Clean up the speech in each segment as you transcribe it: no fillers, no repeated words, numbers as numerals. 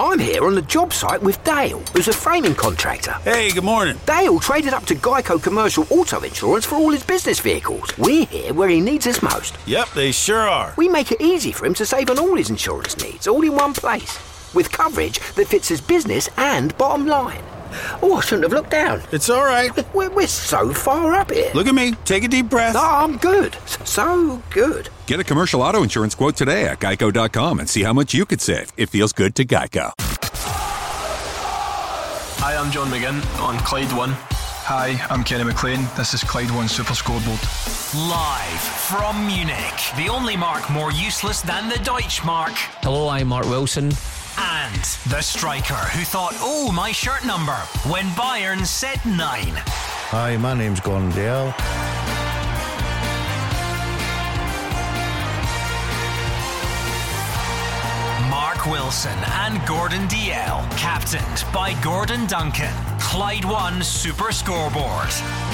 I'm here on the job site with Dale, who's a framing contractor. Hey, good morning. Dale traded up to Geico Commercial Auto Insurance for all his business vehicles. We're here where he needs us most. Yep, they sure are. We make it easy for him to save on all his insurance needs, all in one place, with coverage that fits his business and bottom line. Oh, I shouldn't have looked down. It's all right. We're so far up here. Look at me. Take a deep breath. No, I'm good. So good. Get a commercial auto insurance quote today at geico.com and see how much you could save. It feels good to Geico. Hi, I'm John McGinn on Clyde One. Hi, I'm Kenny McLean. This is Clyde One Super Scoreboard. Live from Munich, the only mark more useless than the Deutschmark. Hello, I'm Mark Wilson. And the striker who thought, oh, my shirt number, when Bayern said 9. Hi, my name's Gordon Dale. Mark Wilson and Gordon DL, captained by Gordon Duncan. Clyde One Super Scoreboard.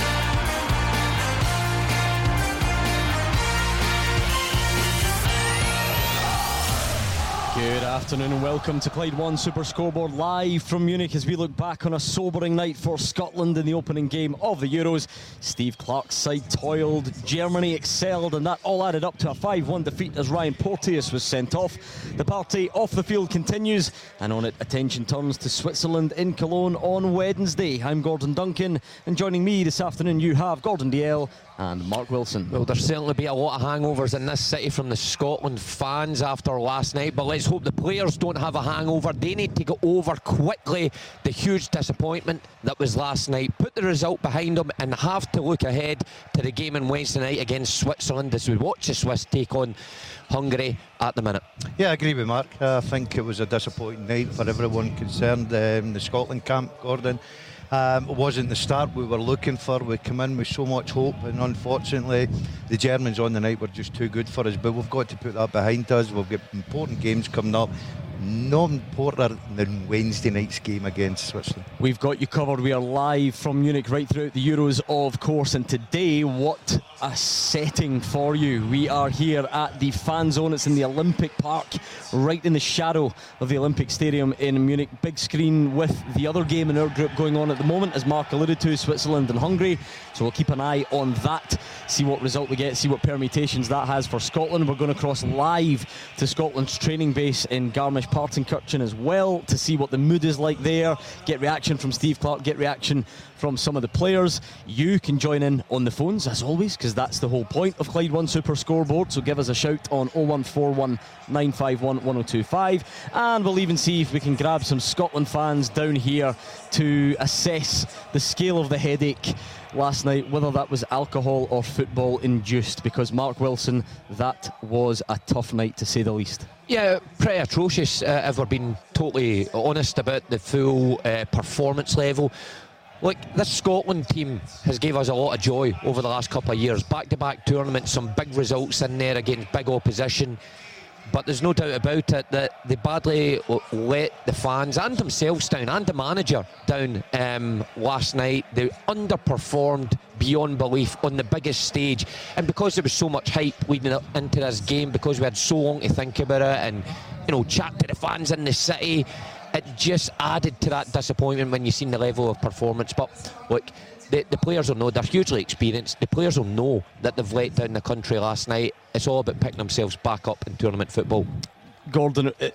Good afternoon and welcome to Clyde One Super Scoreboard live from Munich as we look back on a sobering night for Scotland in the opening game of the Euros. Steve Clarke's side toiled, Germany excelled, and that all added up to a 5-1 defeat as Ryan Porteous was sent off. The party off the field continues, and on it attention turns to Switzerland in Cologne on Wednesday. I'm Gordon Duncan, and joining me this afternoon you have Gordon DL and Mark Wilson. Well, there'll certainly be a lot of hangovers in this city from the Scotland fans after last night, but let's hope the players don't have a hangover. They need to get over quickly the huge disappointment that was last night, put the result behind them, and have to look ahead to the game on Wednesday night against Switzerland as we watch the Swiss take on Hungary at the minute. Yeah, I agree with Mark. I think it was a disappointing night for everyone concerned in the Scotland camp, Gordon. It wasn't the start we were looking for. We come in with so much hope, and unfortunately the Germans on the night were just too good for us, but we've got to put that behind us. We've got important games coming up, no important than Wednesday night's game against Switzerland. We've got you covered. We are live from Munich right throughout the Euros, of course, and today, what a setting for you. We are here at the fan zone. It's in the Olympic Park, right in the shadow of the Olympic Stadium in Munich. Big screen with the other game in our group going on at the moment, as Mark alluded to, Switzerland and Hungary. So we'll keep an eye on that, see what result we get, see what permutations that has for Scotland. We're going to cross live to Scotland's training base in Garmisch-Partenkirchen as well to see what the mood is like there, get reaction from Steve Clarke, get reaction from some of the players. You can join in on the phones as always, because that's the whole point of Clyde One Super Scoreboard. So give us a shout on 0141 951 1025, and we'll even see if we can grab some Scotland fans down here to assess the scale of the headache last night, whether that was alcohol or football induced, because Mark Wilson, that was a tough night to say the least. Yeah, pretty atrocious if we're being totally honest about the full performance level. Look, this Scotland team has gave us a lot of joy over the last couple of years. Back-to-back tournaments, some big results in there against big opposition. But there's no doubt about it that they badly let the fans and themselves down, and the manager down last night. They underperformed beyond belief on the biggest stage. And because there was so much hype leading up into this game, because we had so long to think about it and, you know, chat to the fans in the city, it just added to that disappointment when you seen the level of performance. But look, the players will know, they're hugely experienced. The players will know that they've let down the country last night. It's all about picking themselves back up in tournament football. Gordon, it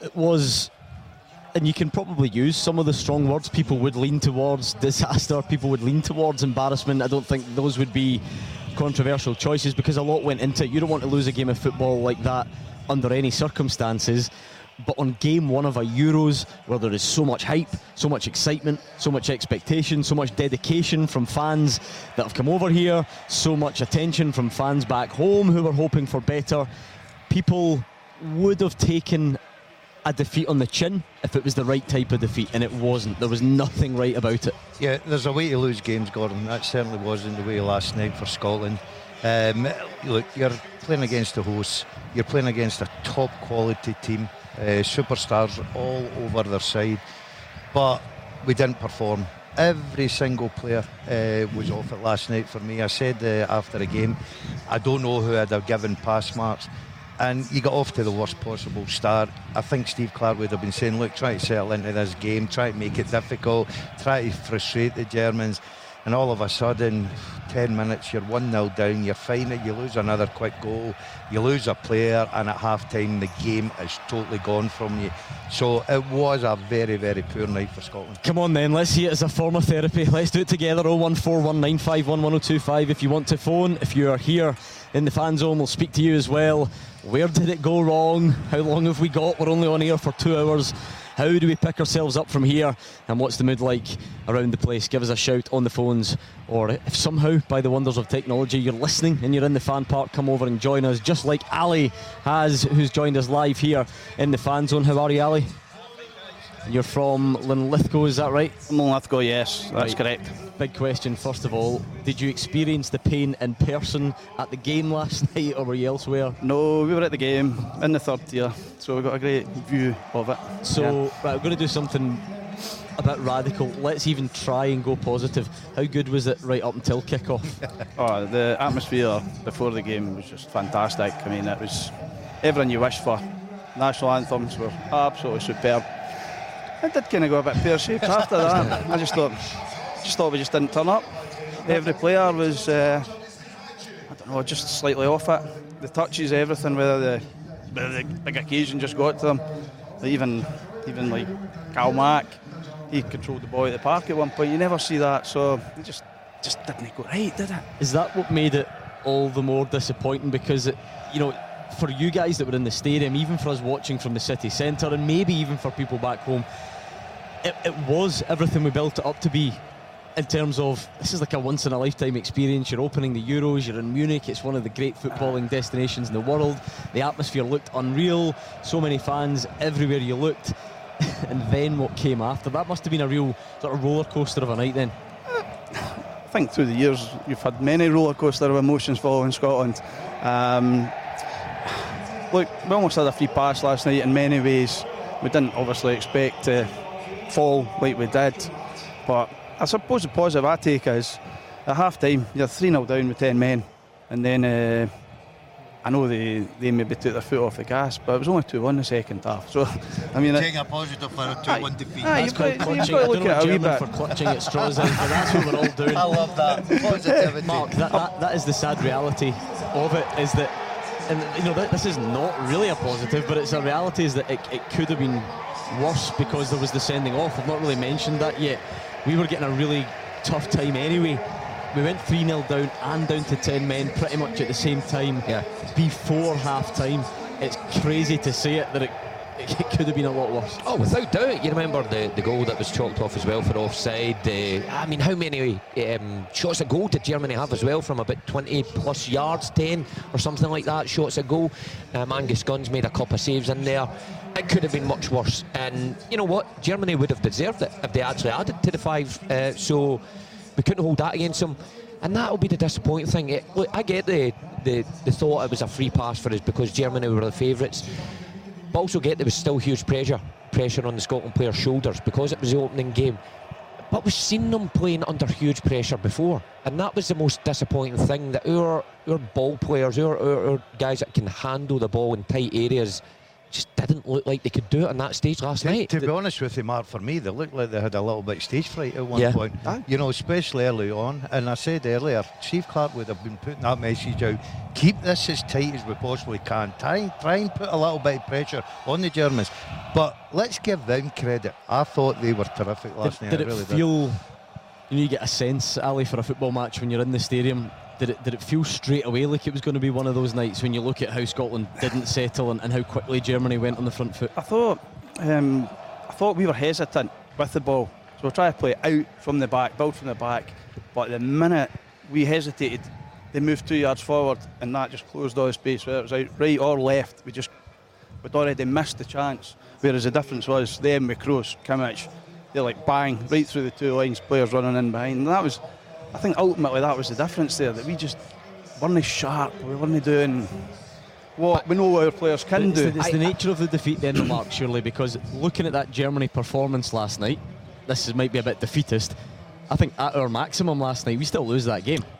was, and you can probably use some of the strong words. People would lean towards disaster, people would lean towards embarrassment. I don't think those would be controversial choices, because a lot went into it. You don't want to lose a game of football like that under any circumstances. But on game one of a Euros, where there is so much hype, so much excitement, so much expectation, so much dedication from fans that have come over here, so much attention from fans back home who were hoping for better, people would have taken a defeat on the chin if it was the right type of defeat, and it wasn't. There was nothing right about it. Yeah, there's a way to lose games, Gordon. That certainly wasn't the way last night for Scotland. Look, you're playing against the hosts, you're playing against a top quality team, superstars all over their side, but we didn't perform. Every single player was off it last night for me. I said after the game, I don't know who I'd have given pass marks. and you got off to the worst possible start. I think Steve Clarke would have been saying, look, try to settle into this game, try to make it difficult, try to frustrate the Germans, and all of a sudden 10 minutes you're 1-0 down, you find it, you lose another quick goal, you lose a player, and at half time the game is totally gone from you. So it was a very, very poor night for Scotland. Come on then, let's see it as a form of therapy. Let's do it together. 01419511025 if you want to phone. If you are here in the fan zone, we'll speak to you as well. Where did it go wrong? How long have we got? We're only on air for 2 hours. How do we pick ourselves up from here? And what's the mood like around the place? Give us a shout on the phones, or if somehow by the wonders of technology you're listening and you're in the fan park, come over and join us, just like Ali has, who's joined us live here in the fan zone. How are you, Ali? You're from Linlithgow, is that right? I'm Linlithgow, yes, that's correct. Big question, first of all, did you experience the pain in person at the game last night, or were you elsewhere? No, we were at the game in the third tier, so we got a great view of it. So, right, we're going to do something a bit radical. Let's even try and go positive. How good was it right up until kick-off? Oh, the atmosphere before the game was just fantastic. I mean, it was everything you wish for. National anthems were absolutely superb. It did kind of go a bit pear-shaped after that. I just thought we just didn't turn up. Every player was, I don't know, just slightly off it. The touches, everything, whether the big occasion just got to them. Even like Cal Mack, he controlled the ball at the park at one point. You never see that, so it just didn't go right, did it? Is that what made it all the more disappointing? Because, for you guys that were in the stadium, even for us watching from the city centre, and maybe even for people back home, it was everything we built it up to be, in terms of this is like a once in a lifetime experience. You're opening the Euros, you're in Munich, it's one of the great footballing destinations in the world. The atmosphere looked unreal, so many fans everywhere you looked. And then what came after, that must have been a real sort of roller coaster of a night then. I think through the years you've had many roller coaster of emotions following Scotland. Look, we almost had a free pass last night in many ways. We didn't obviously expect to fall like we did, but I suppose the positive I take is at half time you're 3-0 down with 10 men, and then I know they maybe took their foot off the gas, but it was only 2-1 the second half. So I mean, taking a positive for a 2-1 defeat. That's called clutching. I don't know German for clutching at straws, but that's what we're all doing. I love that positivity. Mark, that is the sad reality of it, is that, and this is not really a positive, but it's a reality, is that it could have been worse because there was the sending off. I've not really mentioned that yet. We were getting a really tough time anyway. We went 3-0 down and down to 10 men pretty much at the same time before half time. It's crazy to say it, that it could have been a lot worse. Oh, without doubt. You remember the goal that was chalked off as well for offside. I mean, how many shots at goal did Germany have as well from about 20 plus yards, 10 or something like that, shots at goal? Angus Guns made a couple of saves in there. It could have been much worse, and you know what, Germany would have deserved it if they actually added to the 5, so we couldn't hold that against them, and that'll be the disappointing thing. Look, I get the thought it was a free pass for us because Germany were the favourites, but also get there was still huge pressure on the Scotland players' shoulders because it was the opening game. But we've seen them playing under huge pressure before, and that was the most disappointing thing, that our ball players, our guys that can handle the ball in tight areas, just didn't look like they could do it on that stage last night. To be honest with you, Mark, for me, they looked like they had a little bit of stage fright at one point. Especially early on. And I said earlier, Steve Clarke would have been putting that message out. Keep this as tight as we possibly can. Try and put a little bit of pressure on the Germans. But let's give them credit. I thought they were terrific last night. Did it feel, you get a sense, Ali, for a football match when you're in the stadium, did it feel straight away like it was going to be one of those nights when you look at how Scotland didn't settle and how quickly Germany went on the front foot? I thought we were hesitant with the ball, so we're trying to play out from the back, build from the back, but the minute we hesitated, they moved 2 yards forward and that just closed all the space, whether it was out right or left. We'd already missed the chance, whereas the difference was them with Kroos, Kimmich, they're like bang right through the 2 lines, players running in behind, and that was, I think ultimately that was the difference there, that we just weren't sharp, we weren't doing what we know what our players can do. It's the nature of the defeat then, Mark, surely, because looking at that Germany performance last night, this might be a bit defeatist, I think at our maximum last night we still lose that game.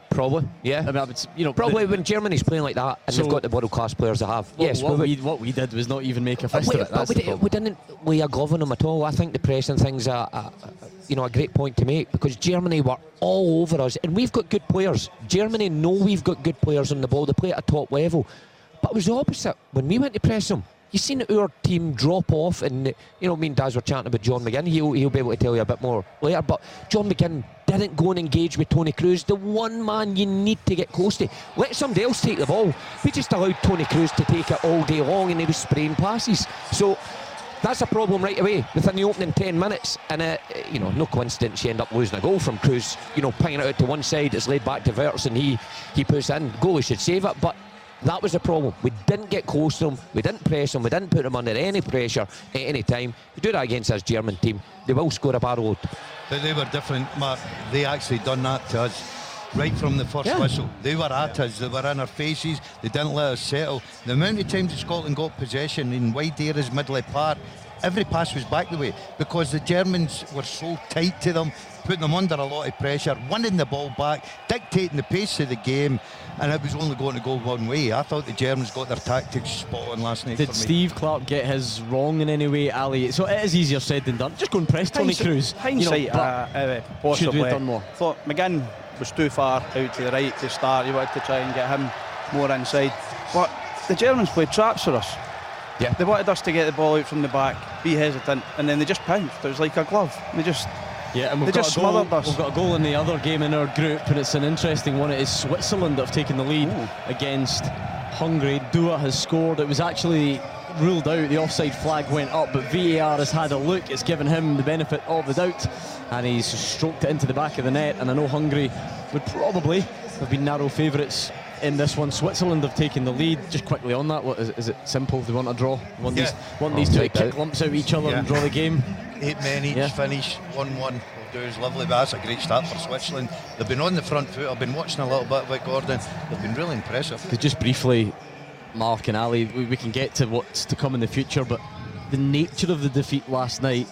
Probably, yeah. I mean, probably when Germany's playing like that and they've got the world-class players they have. What we did was not even make a fist of it. That's the problem. We didn't lay a glove on them at all. I think the pressing thing's a great point to make, because Germany were all over us, and we've got good players. Germany know we've got good players on the ball. They play at a top level, but it was the opposite when we went to press them. You seen our team drop off, and me and Daz were chatting about John McGinn. He'll be able to tell you a bit more later. But John McGinn didn't go and engage with Tony Cruz, the one man you need to get close to. Let somebody else take the ball. We just allowed Tony Cruz to take it all day long, and he was spraying passes. So that's a problem right away within the opening 10 minutes. And no coincidence you end up losing a goal from Cruz. Pinging it out to one side, it's laid back to Wirtz, and he puts in. Goalie should save it, but that was the problem. We didn't get close to them, we didn't press them, we didn't put them under any pressure at any time. You do that against this German team, they will score a barrel load. But they were different, Mark. They actually done that to us right from the first whistle. They were at us, they were in our faces, they didn't let us settle. The amount of times Scotland got possession in wide areas, Midley Park, every pass was back the way, because the Germans were so tight to them, putting them under a lot of pressure, winning the ball back, dictating the pace of the game, and it was only going to go one way. I thought the Germans got their tactics spot on last night. Did Steve Clarke get his wrong in any way, Ali? So it is easier said than done. Just go and press Tony Cruz. Hindsight, possibly. Should we have done more? Thought McGinn was too far out to the right to start. You wanted to try and get him more inside. But the Germans played traps for us. Yeah. They wanted us to get the ball out from the back, be hesitant, and then they just pounced. It was like a glove. They just and we've got a goal in the other game in our group, and it's an interesting one. It is Switzerland that have taken the lead against Hungary. Dua has scored. It was actually ruled out. The offside flag went up, but VAR has had a look. It's given him the benefit of the doubt, and he's stroked it into the back of the net. And I know Hungary would probably have been narrow favourites in this one. Switzerland have taken the lead. Just quickly on that, is it simple? They want a draw? Want these two to kick lumps out each other and draw the game? 8 men each finish, 1-1 will do is lovely, but that's a great start for Switzerland. They've been on the front foot. I've been watching a little bit with Gordon. They've been really impressive. Just briefly, Mark and Ali, we can get to what's to come in the future, but the nature of the defeat last night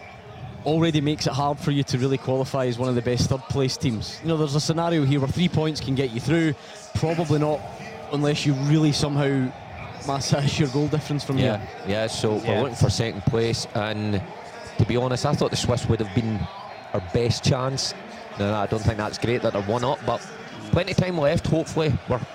already makes it hard for you to really qualify as one of the best third place teams. There's a scenario here where 3 points can get you through. Probably not unless you really somehow massage your goal difference from here. So we're looking for second place, and to be honest, I thought the Swiss would have been our best chance. No, I don't think that's great that they're one up, but plenty of time left. Hopefully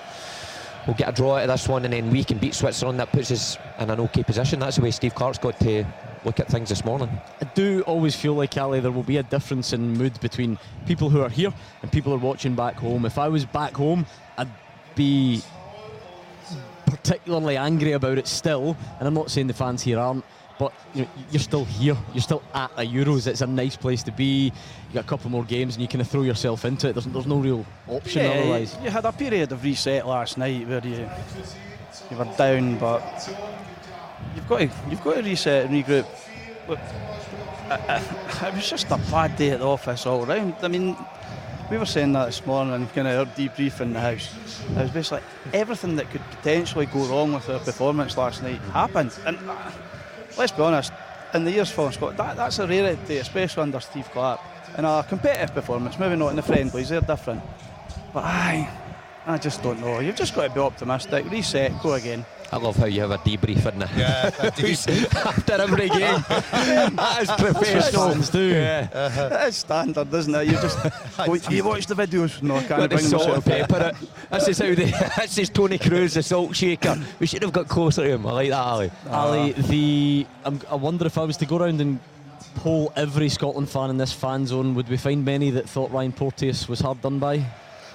we'll get a draw out of this one, and then we can beat Switzerland. That puts us in an okay position. That's the way Steve Clarke's got to look at things this morning. I do always feel like, Ali, there will be a difference in mood between people who are here and people who are watching back home. If I was back home, I'd be particularly angry about it still, and I'm not saying the fans here aren't, but you're still here, you're still at a Euros. It's a nice place to be. You got a couple more games and you kind of throw yourself into it. There's no real option otherwise. You had a period of reset last night where you were down, but you've got to reset and regroup. Look, it was just a bad day at the office all round. I mean, we were saying that this morning, kind of our debrief in the house. It was basically everything that could potentially go wrong with our performance last night happened. And let's be honest, in the years following Scotland, that's a rarity, especially under Steve Clarke. In a competitive performance, maybe not in the friendlies, they're different. But I just don't know. You've just got to be optimistic, reset, go again. I love how you have a debrief in the after every game. That is professional. That is standard, isn't it? You just you watch the videos. No, I can't bring myself pepper it. This is Tony Cruz, the salt shaker. We should have got closer to him. I like that, Ali. Ali, I wonder if I was to go around and poll every Scotland fan in this fan zone, would we find many that thought Ryan Porteous was hard done by?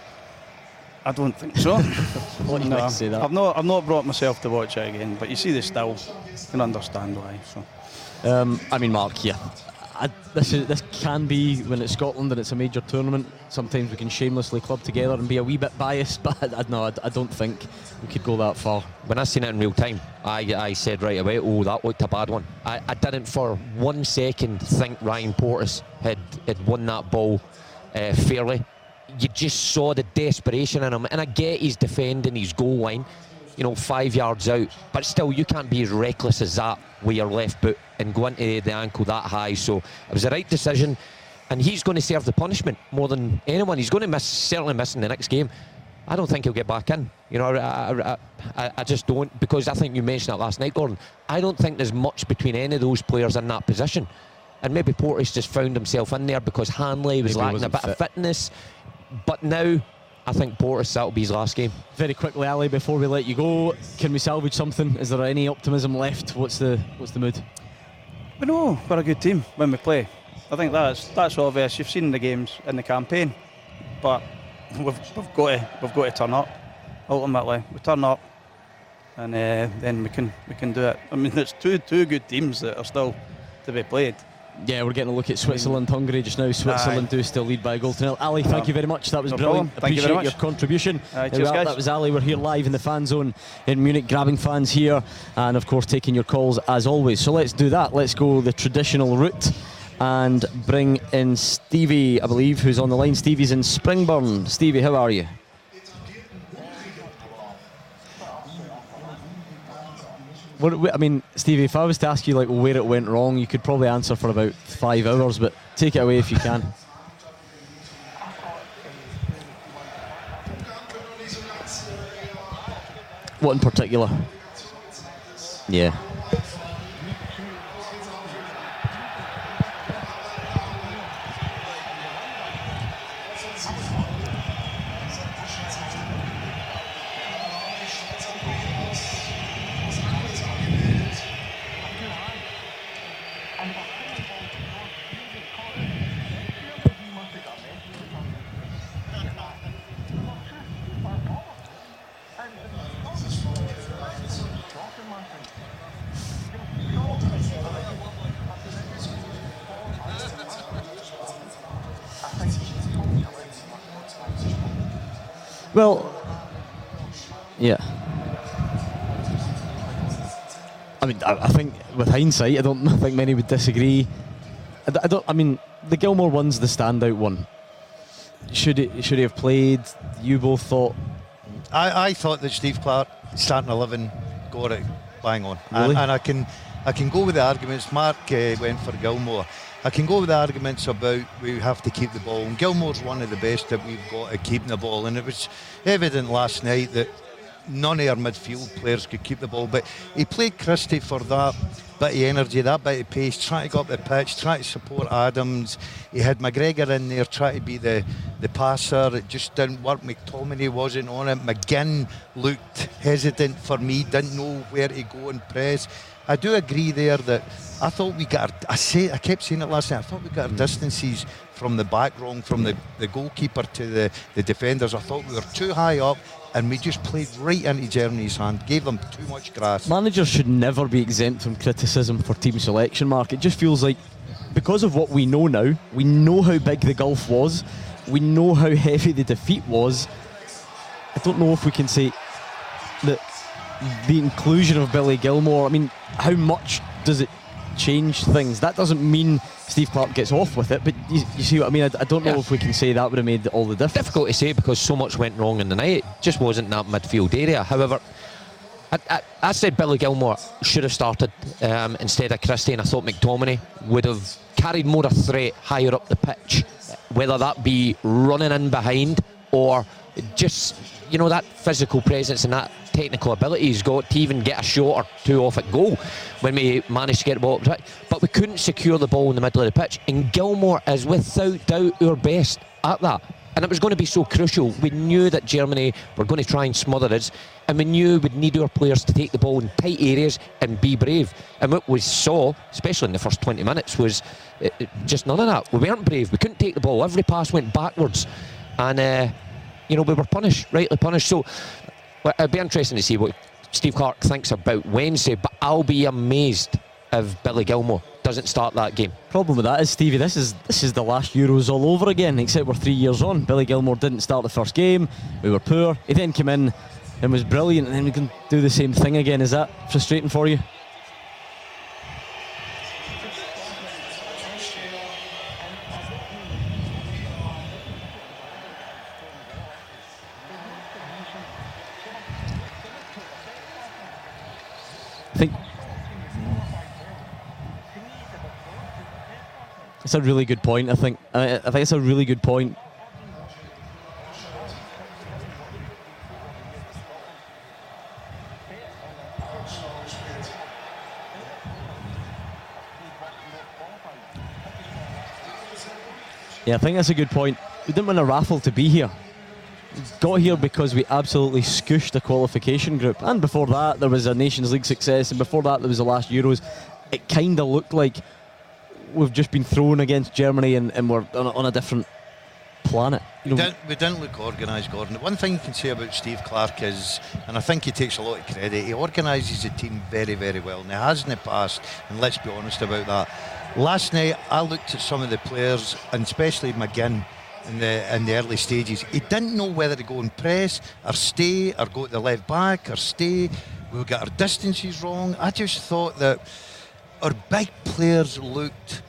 I don't think so. What do you like to say that? I've not brought myself to watch it again, but you see the still, you can understand why. So, I mean, Mark, this can be, when it's Scotland and it's a major tournament, sometimes we can shamelessly club together and be a wee bit biased, but I don't think we could go that far. When I seen it in real time, I said right away, oh, that looked a bad one. I didn't for 1 second think Ryan Porteous had won that ball fairly. You just saw the desperation in him, and I get he's defending his goal line, 5 yards out, but still you can't be as reckless as that with your left boot and go into the ankle that high. So it was the right decision. and he's going to serve the punishment more than anyone. He's going to certainly miss in the next game. I don't think he'll get back in. You know, I just don't, because I think you mentioned it last night, Gordon. I don't think there's much between any of those players in that position. And maybe Porteous just found himself in there because Hanley was lacking a bit of fitness. But now, I think Porteous, that'll be his last game. Very quickly, Ali, before we let you go, can we salvage something? Is there any optimism left? What's the mood? We know we're a good team when we play. I think that's obvious. You've seen the games in the campaign, but we've got to turn up. Ultimately, we turn up, and then we can do it. I mean, there's two good teams that are still to be played. Yeah, we're getting a look at Switzerland, Hungary just now. Switzerland do still lead by a goal to nil. Ali, thank you very much. That was brilliant. Appreciate your contribution. Cheers, guys. That was Ali. We're here live in the fan zone in Munich, grabbing fans here, and of course taking your calls as always. So let's do that. Let's go the traditional route and bring in Stevie, I believe, who's on the line. Stevie's in Springburn. Stevie, how are you? I mean, Stevie, if I was to ask you like where it went wrong, you could probably answer for about 5 hours, but take it away if you can. What in particular? Yeah. Well, yeah. I mean, I think with hindsight, I don't think many would disagree. I mean, the Gilmour one's the standout one. Should he have played? You both thought. I thought that Steve Clarke starting 11 got it bang on, Really? and I can go with the arguments. Mark went for Gilmour. I can go with the arguments about we have to keep the ball, and Gilmour's one of the best that we've got at keeping the ball, and it was evident last night that none of our midfield players could keep the ball, but he played Christie for that bit of energy, that bit of pace, trying to go up the pitch, trying to support Adams. He had McGregor in there trying to be the passer. It just didn't work. McTominay wasn't on it. McGinn looked hesitant for me, didn't know where to go and press. I do agree there that I thought we got I kept saying it last night, I thought we got our distances from the back wrong, from the goalkeeper to the defenders. I thought we were too high up and we just played right into Germany's hand, gave them too much grass. Managers should never be exempt from criticism for team selection, Mark. It just feels like, because of what we know now, we know how big the gulf was, we know how heavy the defeat was. I don't know if we can say that the inclusion of Billy Gilmour, I mean, how much does it change things? That doesn't mean Steve Clarke gets off with it, but you see what I mean? I don't know if we can say that would have made all the difference. Difficult to say because so much went wrong in the night. It just wasn't that midfield area. However, I said Billy Gilmour should have started instead of Christie, and I thought McTominay would have carried more a threat higher up the pitch, whether that be running in behind or just, you know, that physical presence and that technical ability he's got to even get a shot or two off at goal when we managed to get the ball up the pitch. But we couldn't secure the ball in the middle of the pitch, and Gilmour is without doubt our best at that. And it was going to be so crucial. We knew that Germany were going to try and smother us, and we knew we'd need our players to take the ball in tight areas and be brave. And what we saw, especially in the first 20 minutes, was just none of that. We weren't brave. We couldn't take the ball. Every pass went backwards. And, you know, we were punished, rightly punished. So it'll be interesting to see what Steve Clarke thinks about Wednesday, but I'll be amazed if Billy Gilmour doesn't start that game. Problem with that is, Stevie, this is the last Euros all over again, except we're 3 years on. Billy Gilmour didn't start the first game, we were poor, he then came in and was brilliant, and then we can do the same thing again. Is that frustrating for you? It's a really good point, I think. I think it's a really good point. Yeah, I think that's a good point. We didn't win a raffle to be here. We got here because we absolutely scooshed a qualification group. And before that, there was a Nations League success. And before that, there was the last Euros. It kind of looked like we've just been thrown against Germany and we're on a different planet. We didn't look organised, Gordon. The one thing you can say about Steve Clarke is, and I think he takes a lot of credit, he organises the team very, very well. And he has in the past, and let's be honest about that. Last night, I looked at some of the players, and especially McGinn, in the early stages. He didn't know whether to go and press, or stay, or go to the left back, or stay. We'll get our distances wrong. I just thought that our big players looked,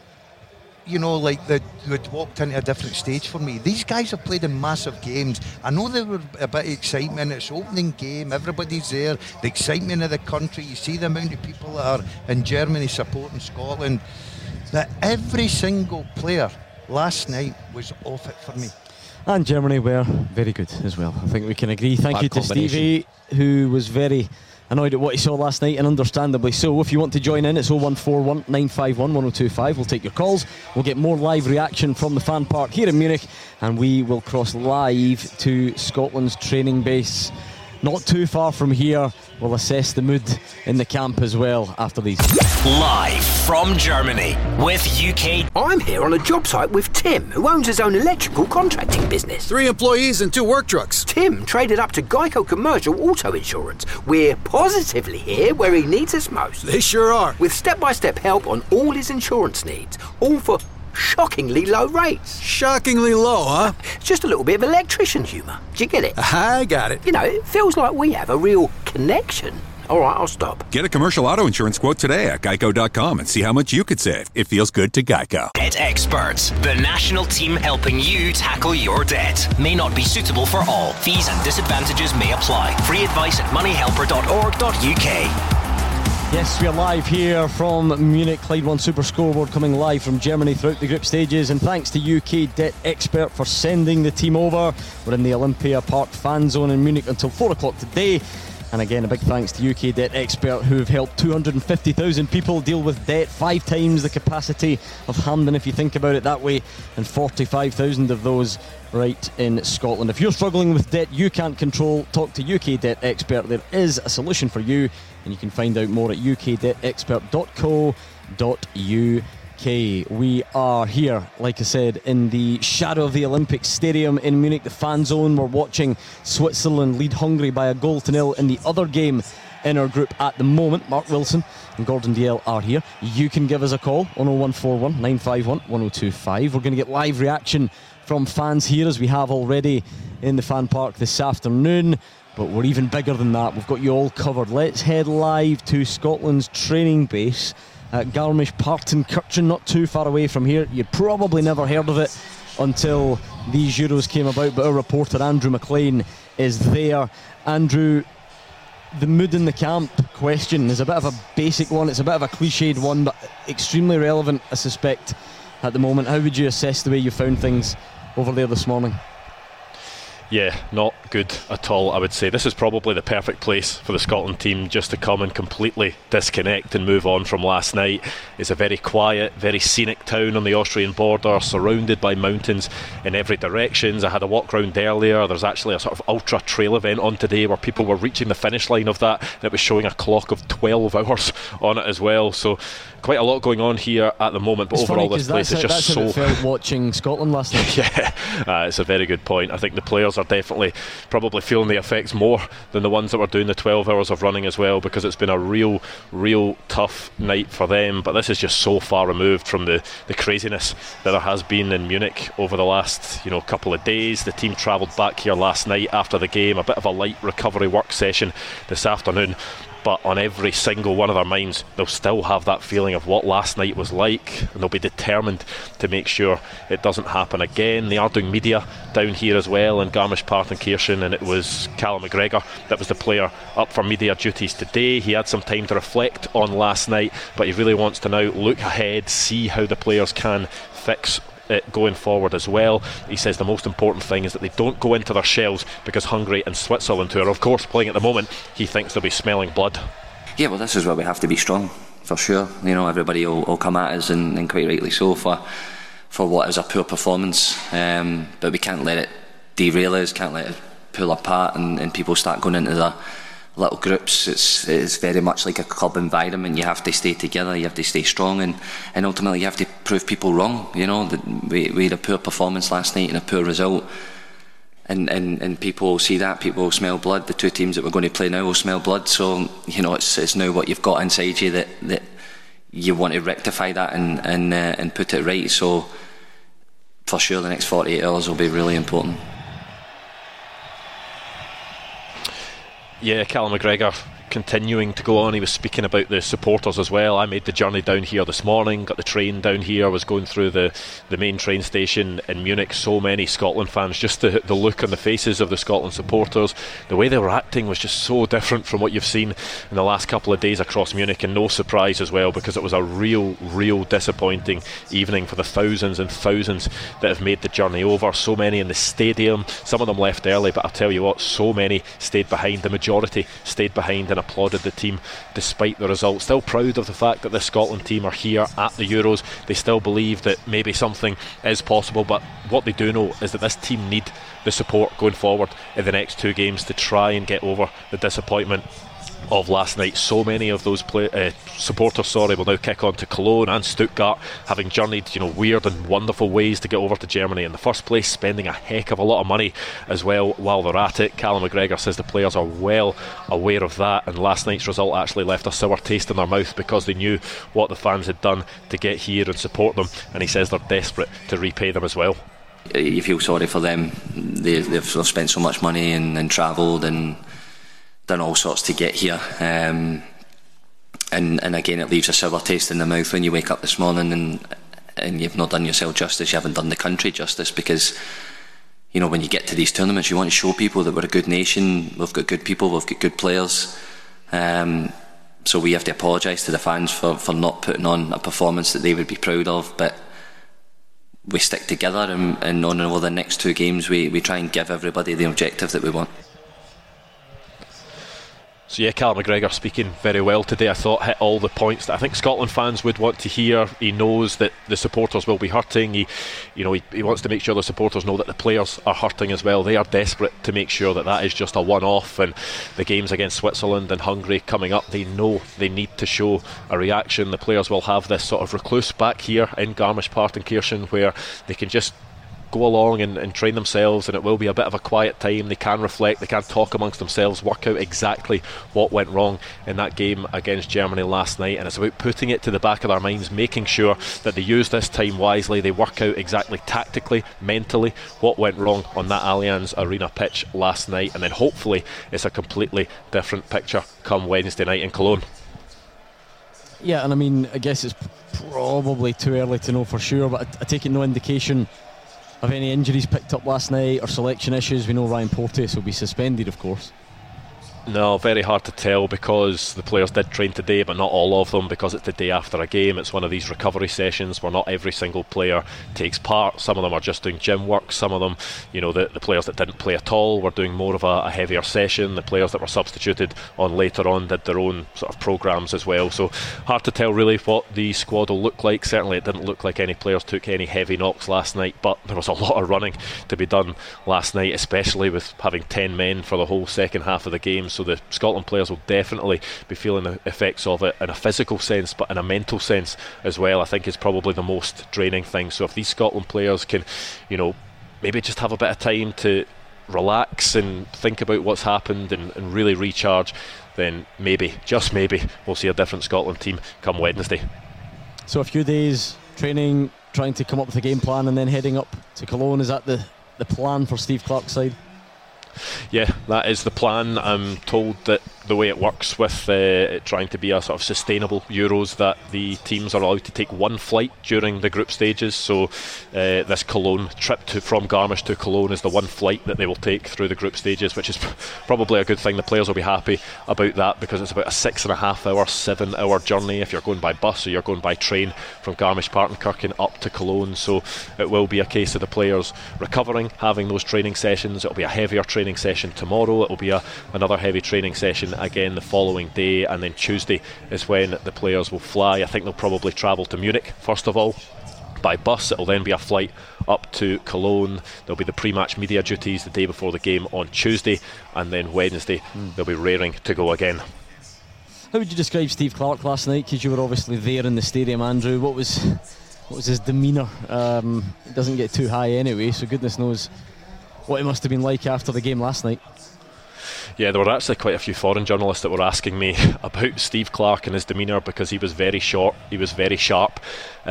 like they had walked into a different stage for me. These guys have played in massive games. I know there were a bit of excitement. It's opening game. Everybody's there. The excitement of the country. You see the amount of people that are in Germany supporting Scotland. That every single player last night was off it for me. And Germany were very good as well. I think we can agree. Thank you to Stevie, who was very annoyed at what he saw last night, and understandably so. If you want to join in, it's 0141 951 1025. We'll take your calls. We'll get more live reaction from the fan park here in Munich, and we will cross live to Scotland's training base not too far from here. We'll assess the mood in the camp as well after these. Live from Germany with UK. I'm here on a job site with Tim, who owns his own electrical contracting business. 3 employees and 2 work trucks. Tim traded up to Geico Commercial Auto Insurance. We're positively here where he needs us most. They sure are. With step-by-step help on all his insurance needs, all for shockingly low rates. Shockingly low, huh? It's just a little bit of electrician humour. Do you get it? I got it. It feels like we have a real connection. All right, I'll stop. Get a commercial auto insurance quote today at geico.com and see how much you could save. It feels good to Geico. Debt Experts, the national team helping you tackle your debt. May not be suitable for all. Fees and disadvantages may apply. Free advice at moneyhelper.org.uk. Yes, we are live here from Munich. Clyde One Super Scoreboard coming live from Germany throughout the group stages, and thanks to UK Debt Expert for sending the team over. We're in the Olympia Park fan zone in Munich until 4 o'clock today. And again, a big thanks to UK Debt Expert, who have helped 250,000 people deal with debt, 5 times the capacity of Hampden if you think about it that way, and 45,000 of those right in Scotland. If you're struggling with debt you can't control, talk to UK Debt Expert. There is a solution for you, and you can find out more at ukdebtexpert.co.uk. We are here, like I said, in the shadow of the Olympic Stadium in Munich, the fan zone. We're watching Switzerland lead Hungary by 1-0 in the other game in our group at the moment. Mark Wilson and Gordon Dalziel are here. You can give us a call on 0141 951 1025. We're going to get live reaction from fans here, as we have already in the fan park this afternoon. But we're even bigger than that. We've got you all covered. Let's head live to Scotland's training base at Garmisch-Partenkirchen, not too far away from here. You'd probably never heard of it until these Euros came about, but our reporter Andrew McLean is there. Andrew, the mood in the camp question is a bit of a basic one. It's a bit of a cliched one, but extremely relevant, I suspect, at the moment. How would you assess the way you found things over there this morning? Yeah, not good at all, I would say. This is probably the perfect place for the Scotland team just to come and completely disconnect and move on from last night. It's a very quiet, very scenic town on the Austrian border, surrounded by mountains in every direction. I had a walk round earlier. There's actually a sort of ultra trail event on today where people were reaching the finish line of that, and it was showing a clock of 12 hours on it as well. So quite a lot going on here at the moment, but it's overall this place is just so... That's how it felt watching Scotland last night. Yeah, it's a very good point. I think the players are definitely probably feeling the effects more than the ones that were doing the 12 hours of running as well, because it's been a real tough night for them. But this is just so far removed from the craziness that there has been in Munich over the last couple of days. The team travelled back here last night after the game, a bit of a light recovery work session this afternoon. but on every single one of their minds they'll still have that feeling of what last night was like, and they'll be determined to make sure it doesn't happen again. They are doing media down here as well in Garmisch-Partenkirchen, and it was Callum McGregor that was the player up for media duties today. He had some time to reflect on last night, but he really wants to now look ahead, see how the players can fix it going forward as well. He says the most important thing is that they don't go into their shells, because Hungary and Switzerland, who are of course playing at the moment, he thinks they'll be smelling blood. Yeah, well, this is where we have to be strong, for sure. You know, everybody will come at us, and quite rightly so, for what is a poor performance, but we can't let it derail us, can't let it pull apart and people start going into their little groups. It's very much like a club environment. You have to stay together, you have to stay strong, and ultimately you have to prove people wrong. You know, that we had a poor performance last night and a poor result, and people will see that, people will smell blood. The two teams that we're going to play now will smell blood, so you know, it's now what you've got inside you that you want to rectify that and put it right. So for sure the next 48 hours will be really important. Yeah, Callum McGregor continuing to go on. He was speaking about the supporters as well. I made the journey down here this morning, got the train down here, was going through the main train station in Munich. So many Scotland fans, just the look on the faces of the Scotland supporters, the way they were acting was just so different from what you've seen in the last couple of days across Munich, and no surprise as well, because it was a real disappointing evening for the thousands and thousands that have made the journey over. So many in the stadium, some of them left early, but I'll tell you what, so many stayed behind. The majority stayed behind and applauded the team despite the result. Still proud of the fact that the Scotland team are here at the Euros. They still believe that maybe something is possible, but what they do know is that this team need the support going forward in the next two games to try and get over the disappointment of last night. So many of those supporters will now kick on to Cologne and Stuttgart, having journeyed weird and wonderful ways to get over to Germany in the first place, spending a heck of a lot of money as well while they're at it. Callum McGregor says the players are well aware of that, and last night's result actually left a sour taste in their mouth, because they knew what the fans had done to get here and support them, and he says they're desperate to repay them as well. You feel sorry for them. They've spent so much money and travelled and done all sorts to get here, and again it leaves a sour taste in the mouth when you wake up this morning and you've not done yourself justice, you haven't done the country justice, because when you get to these tournaments you want to show people that we're a good nation, we've got good people, we've got good players, so we have to apologise to the fans for not putting on a performance that they would be proud of, but we stick together, and on over the next two games we try and give everybody the objective that we want. So yeah, Callum McGregor speaking very well today. I thought hit all the points that I think Scotland fans would want to hear. He knows that the supporters will be hurting. He wants to make sure the supporters know that the players are hurting as well. They are desperate to make sure that is just a one-off, and the games against Switzerland and Hungary coming up, they know they need to show a reaction. The players will have this sort of recluse back here in Garmisch-Partenkirchen where they can just go along and train themselves, and it will be a bit of a quiet time. They can reflect, they can talk amongst themselves, work out exactly what went wrong in that game against Germany last night, and it's about putting it to the back of their minds, making sure that they use this time wisely. They work out exactly tactically, mentally, what went wrong on that Allianz Arena pitch last night, and then hopefully it's a completely different picture come Wednesday night in Cologne. Yeah, and I mean, I guess it's probably too early to know for sure, but I take it no indication of any injuries picked up last night or selection issues. We know Ryan Porteous will be suspended, of course. No, very hard to tell, because the players did train today, but not all of them, because it's the day after a game. It's one of these recovery sessions where not every single player takes part. Some of them are just doing gym work. Some of them, the players that didn't play at all were doing more of a heavier session. The players that were substituted on later on did their own sort of programmes as well. So hard to tell really what the squad will look like. Certainly it didn't look like any players took any heavy knocks last night, but there was a lot of running to be done last night, especially with having 10 men for the whole second half of the game. So the Scotland players will definitely be feeling the effects of it in a physical sense, but in a mental sense as well. I think is probably the most draining thing. So if these Scotland players can, maybe just have a bit of time to relax and think about what's happened and really recharge, then maybe, just maybe, we'll see a different Scotland team come Wednesday. So a few days training, trying to come up with a game plan, and then heading up to Cologne. Is that the plan for Steve Clarke's side? Yeah, that is the plan. I'm told that the way it works with it trying to be a sort of sustainable Euros, that the teams are allowed to take one flight during the group stages. So this Cologne trip from Garmisch to Cologne is the one flight that they will take through the group stages, which is probably a good thing. The players will be happy about that, because it's about a 6.5 hour, 7 hour journey if you're going by bus or you're going by train from Garmisch-Partenkirchen up to Cologne. So it will be a case of the players recovering, having those training sessions. It'll be a heavier training session tomorrow. It'll be another heavy training session again the following day, and then Tuesday is when the players will fly. I think they'll probably travel to Munich first of all by bus. It'll then be a flight up to Cologne. There'll be the pre-match media duties the day before the game on Tuesday, and then Wednesday they'll be raring to go again. How would you describe Steve Clarke last night? Because you were obviously there in the stadium, Andrew. What was his demeanour? It doesn't get too high anyway, so goodness knows what it must have been like after the game last night. Yeah, there were actually quite a few foreign journalists that were asking me about Steve Clarke and his demeanour, because he was very short, he was very sharp.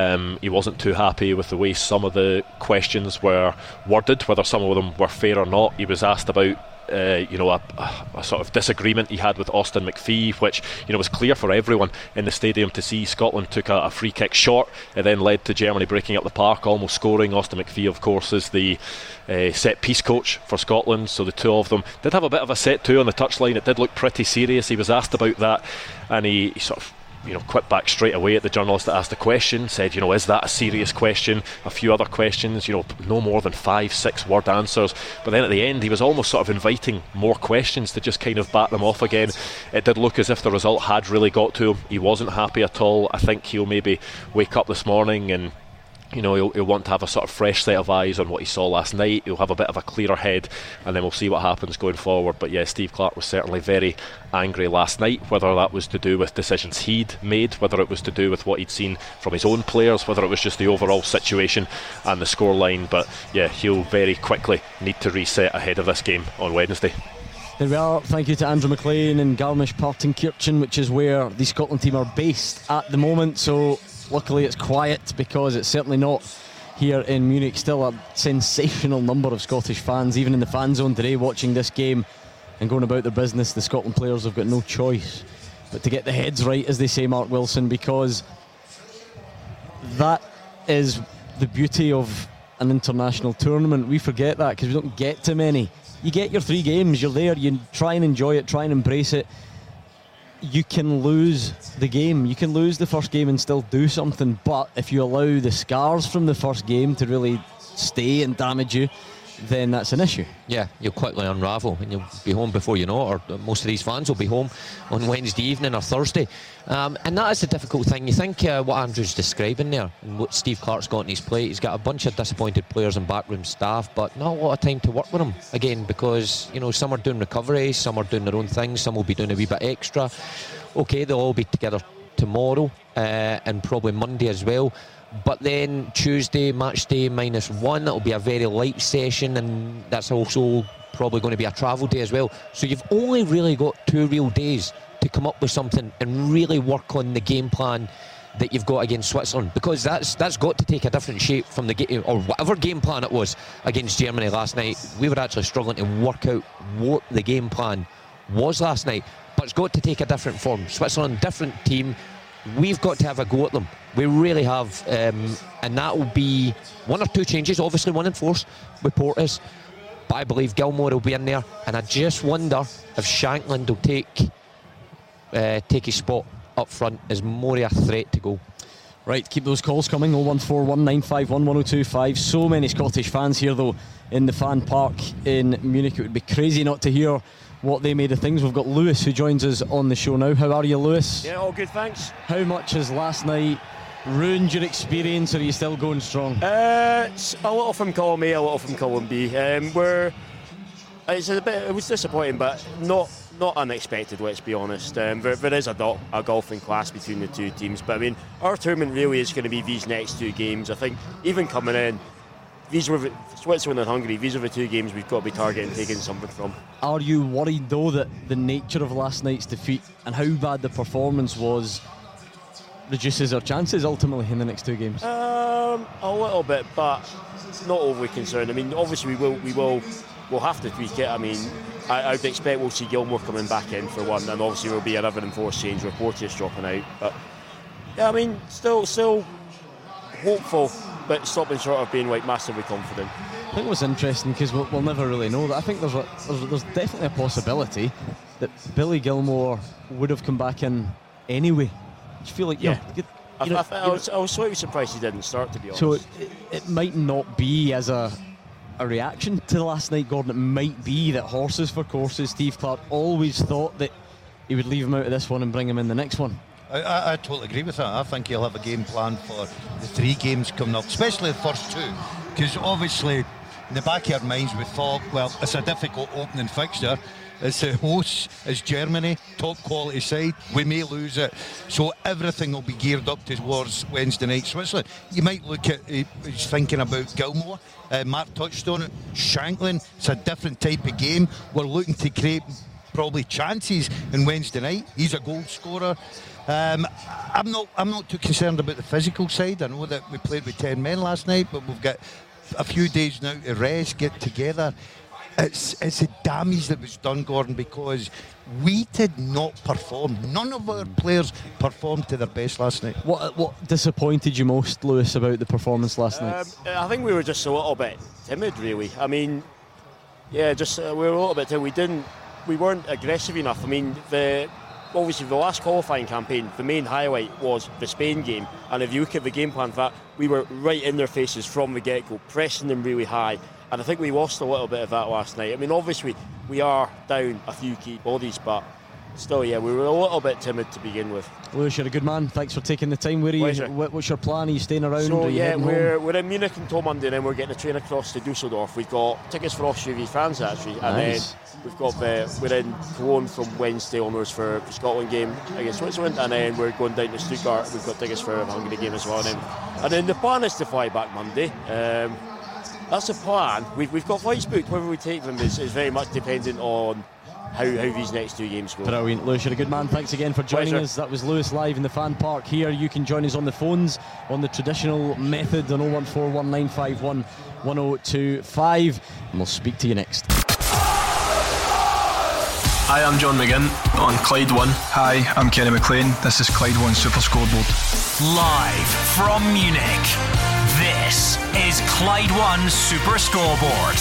He wasn't too happy with the way some of the questions were worded, whether some of them were fair or not. He was asked about a sort of disagreement he had with Austin McPhee, which was clear for everyone in the stadium to see. Scotland took a free kick short. It then led to Germany breaking up the park, almost scoring. Austin McPhee, of course, is the set piece coach for Scotland, so the two of them did have a bit of a set to on the touchline. It did look pretty serious. He was asked about that, and he sort of quit back straight away at the journalist that asked the question, said, is that a serious question? A few other questions, no more than 5-6 word answers. But then at the end, he was almost sort of inviting more questions to just kind of bat them off again. It did look as if the result had really got to him. He wasn't happy at all. I think he'll maybe wake up this morning and he'll want to have a sort of fresh set of eyes on what he saw last night. He'll have a bit of a clearer head, and then we'll see what happens going forward. But yeah, Steve Clarke was certainly very angry last night, whether that was to do with decisions he'd made, whether it was to do with what he'd seen from his own players, whether it was just the overall situation and the scoreline. But yeah, he'll very quickly need to reset ahead of this game on Wednesday. There we are. Thank you to Andrew McLean in Garmisch-Partenkirchen, which is where the Scotland team are based at the moment. So luckily it's quiet, because it's certainly not here in Munich. Still a sensational number of Scottish fans, even in the fan zone today, watching this game and going about their business. The Scotland players have got no choice but to get the heads right, as they say, Mark Wilson, because that is the beauty of an international tournament. We forget that because we don't get too many. You get your 3 games, you're there, you try and enjoy it, try and embrace it. You can lose the game, you can lose the first game and still do something, but if you allow the scars from the first game to really stay and damage you, then that's an issue. Yeah, you'll quickly unravel and you'll be home before you know it, or most of these fans will be home on Wednesday evening or Thursday. And that is the difficult thing. You think what Andrew's describing there, and what Steve Clarke's got on his plate, he's got a bunch of disappointed players and backroom staff, but not a lot of time to work with them again, because some are doing recovery, some are doing their own things, some will be doing a wee bit extra. Okay, they'll all be together tomorrow and probably Monday as well. But then Tuesday, match day -1, it'll be a very light session, and that's also probably going to be a travel day as well. So you've only really got 2 real days to come up with something and really work on the game plan that you've got against Switzerland, because that's got to take a different shape from the game, or whatever game plan it was against Germany last night. We were actually struggling to work out what the game plan was last night, but it's got to take a different form. Switzerland, different team. We've got to have a go at them. We really have, and that will be 1 or 2 changes, obviously one in force with Porteous, but I believe Gilmore will be in there, and I just wonder if Shankland will take his spot up front. Is Mori a threat to go? Right, keep those calls coming. 01419511025. So many Scottish fans here though in the fan park in Munich. It would be crazy not to hear what they made of things. We've got Lewis who joins us on the show now. How are you, Lewis? Yeah, all good, thanks. How much has last night ruined your experience, or are you still going strong? It's a little from column A, a little from column B. It was disappointing, but not unexpected, let's be honest. There is a golfing class between the two teams, but I mean, our tournament really is going to be these next 2 games. I think even coming in, these were Switzerland and Hungary. These are the 2 games we've got to be targeting, taking something from. Are you worried though that the nature of last night's defeat and how bad the performance was reduces our chances ultimately in the next 2 games? A little bit, but not overly concerned. I mean, obviously we will we'll have to tweak it. I mean, I would expect we'll see Gilmour coming back in for one, and obviously there'll be another enforced change with Porteous dropping out. But yeah, I mean, still hopeful, but stopping short of being like massively confident. I think it was interesting because we'll never really know that. I think there's definitely a possibility that Billy Gilmour would have come back in anyway. I just feel like I was slightly surprised he didn't start, to be honest. So it might not be as a reaction to last night, Gordon. It might be that horses for courses, Steve Clarke always thought that he would leave him out of this one and bring him in the next one. I totally agree with that. I think he'll have a game plan for the 3 games coming up, especially the first 2, because obviously in the back of our minds we thought, well, it's a difficult opening fixture. It's the hosts, it's Germany, top quality side, we may lose it, so everything will be geared up towards Wednesday night Switzerland. You might look at, he's thinking about Gilmour, Mark touched on it, Shankland, it's a different type of game. We're looking to create probably chances in Wednesday night. He's a goal scorer. I'm not too concerned about the physical side. I know that we played with 10 men last night, but we've got a few days now to rest, get together. It's the damage that was done, Gordon, because we did not perform. None of our players performed to their best last night. What disappointed you most, Lewis, about the performance last night? I think we were just a little bit timid, really. I mean, yeah, just we were a little bit timid. We weren't aggressive enough. I mean, obviously the last qualifying campaign, the main highlight was the Spain game, and if you look at the game plan for that, we were right in their faces from the get-go, pressing them really high, and I think we lost a little bit of that last night. I mean, obviously we are down a few key bodies, but still, yeah, we were a little bit timid to begin with. Lewis, you're a good man. Thanks for taking the time. Where are you? What's your plan? Are you staying around? So yeah, we're in Munich until Monday, and then we're getting a train across to Dusseldorf. We've got tickets for Austria v France actually, and then we've got we're in Cologne from Wednesday onwards for the Scotland game against Switzerland, and then we're going down to Stuttgart. We've got tickets for the Hungary game as well, and then the plan is to fly back Monday. That's the plan. We've got flights booked. Whether we take them is very much dependent on how these next 2 games go. Brilliant. Lewis, you're a good man. Thanks again for joining us. That was Lewis live in the fan park here. You can join us on the phones on the traditional method on 0141951 1025, and we'll speak to you next. Hi, I'm John McGinn on Clyde One. Hi, I'm Kenny McLean. This is Clyde One Super Scoreboard. Live from Munich, this is Clyde One Super Scoreboard.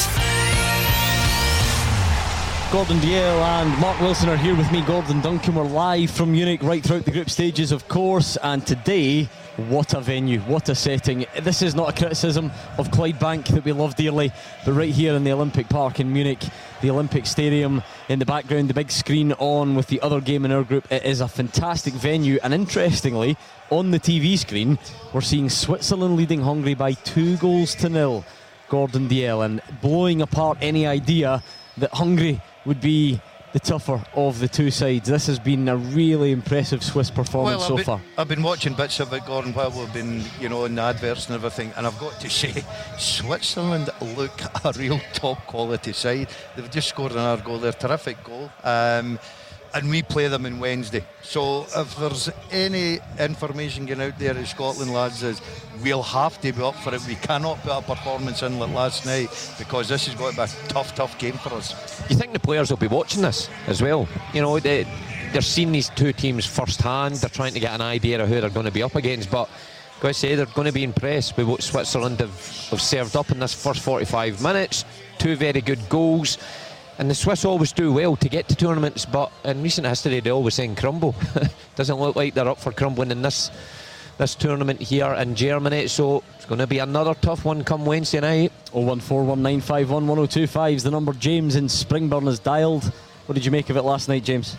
Gordon Dalziel and Mark Wilson are here with me, Gordon Duncan. We're live from Munich right throughout the group stages, of course, and today, what a venue, what a setting. This is not a criticism of Clydebank that we love dearly, but right here in the Olympic Park in Munich, the Olympic Stadium, in the background, the big screen on with the other game in our group, it is a fantastic venue, and interestingly, on the TV screen, we're seeing Switzerland leading Hungary by 2-0. Gordon Dalziel, and blowing apart any idea that Hungary would be the tougher of the 2 sides. This has been a really impressive Swiss performance so far. I've been watching bits of it, Gordon, while we've been, in the adverts and everything, and I've got to say, Switzerland look a real top quality side. They've just scored another goal. They're a terrific goal. And we play them on Wednesday. So if there's any information going out there in Scotland, lads, is we'll have to be up for it. We cannot put a performance in like last night, because this is going to be a tough game for us. You think the players will be watching this as well? They're seeing these 2 teams first hand. They're trying to get an idea of who they're going to be up against, but I've got to say, they're going to be impressed with what Switzerland have served up in this first 45 minutes. 2 very good goals. And the Swiss always do well to get to tournaments, but in recent history they always saying crumble. Doesn't look like they're up for crumbling in this tournament here in Germany, so it's going to be another tough one come Wednesday night. 01419511025 is the number. James in Springburn has dialed. What did you make of it last night, James?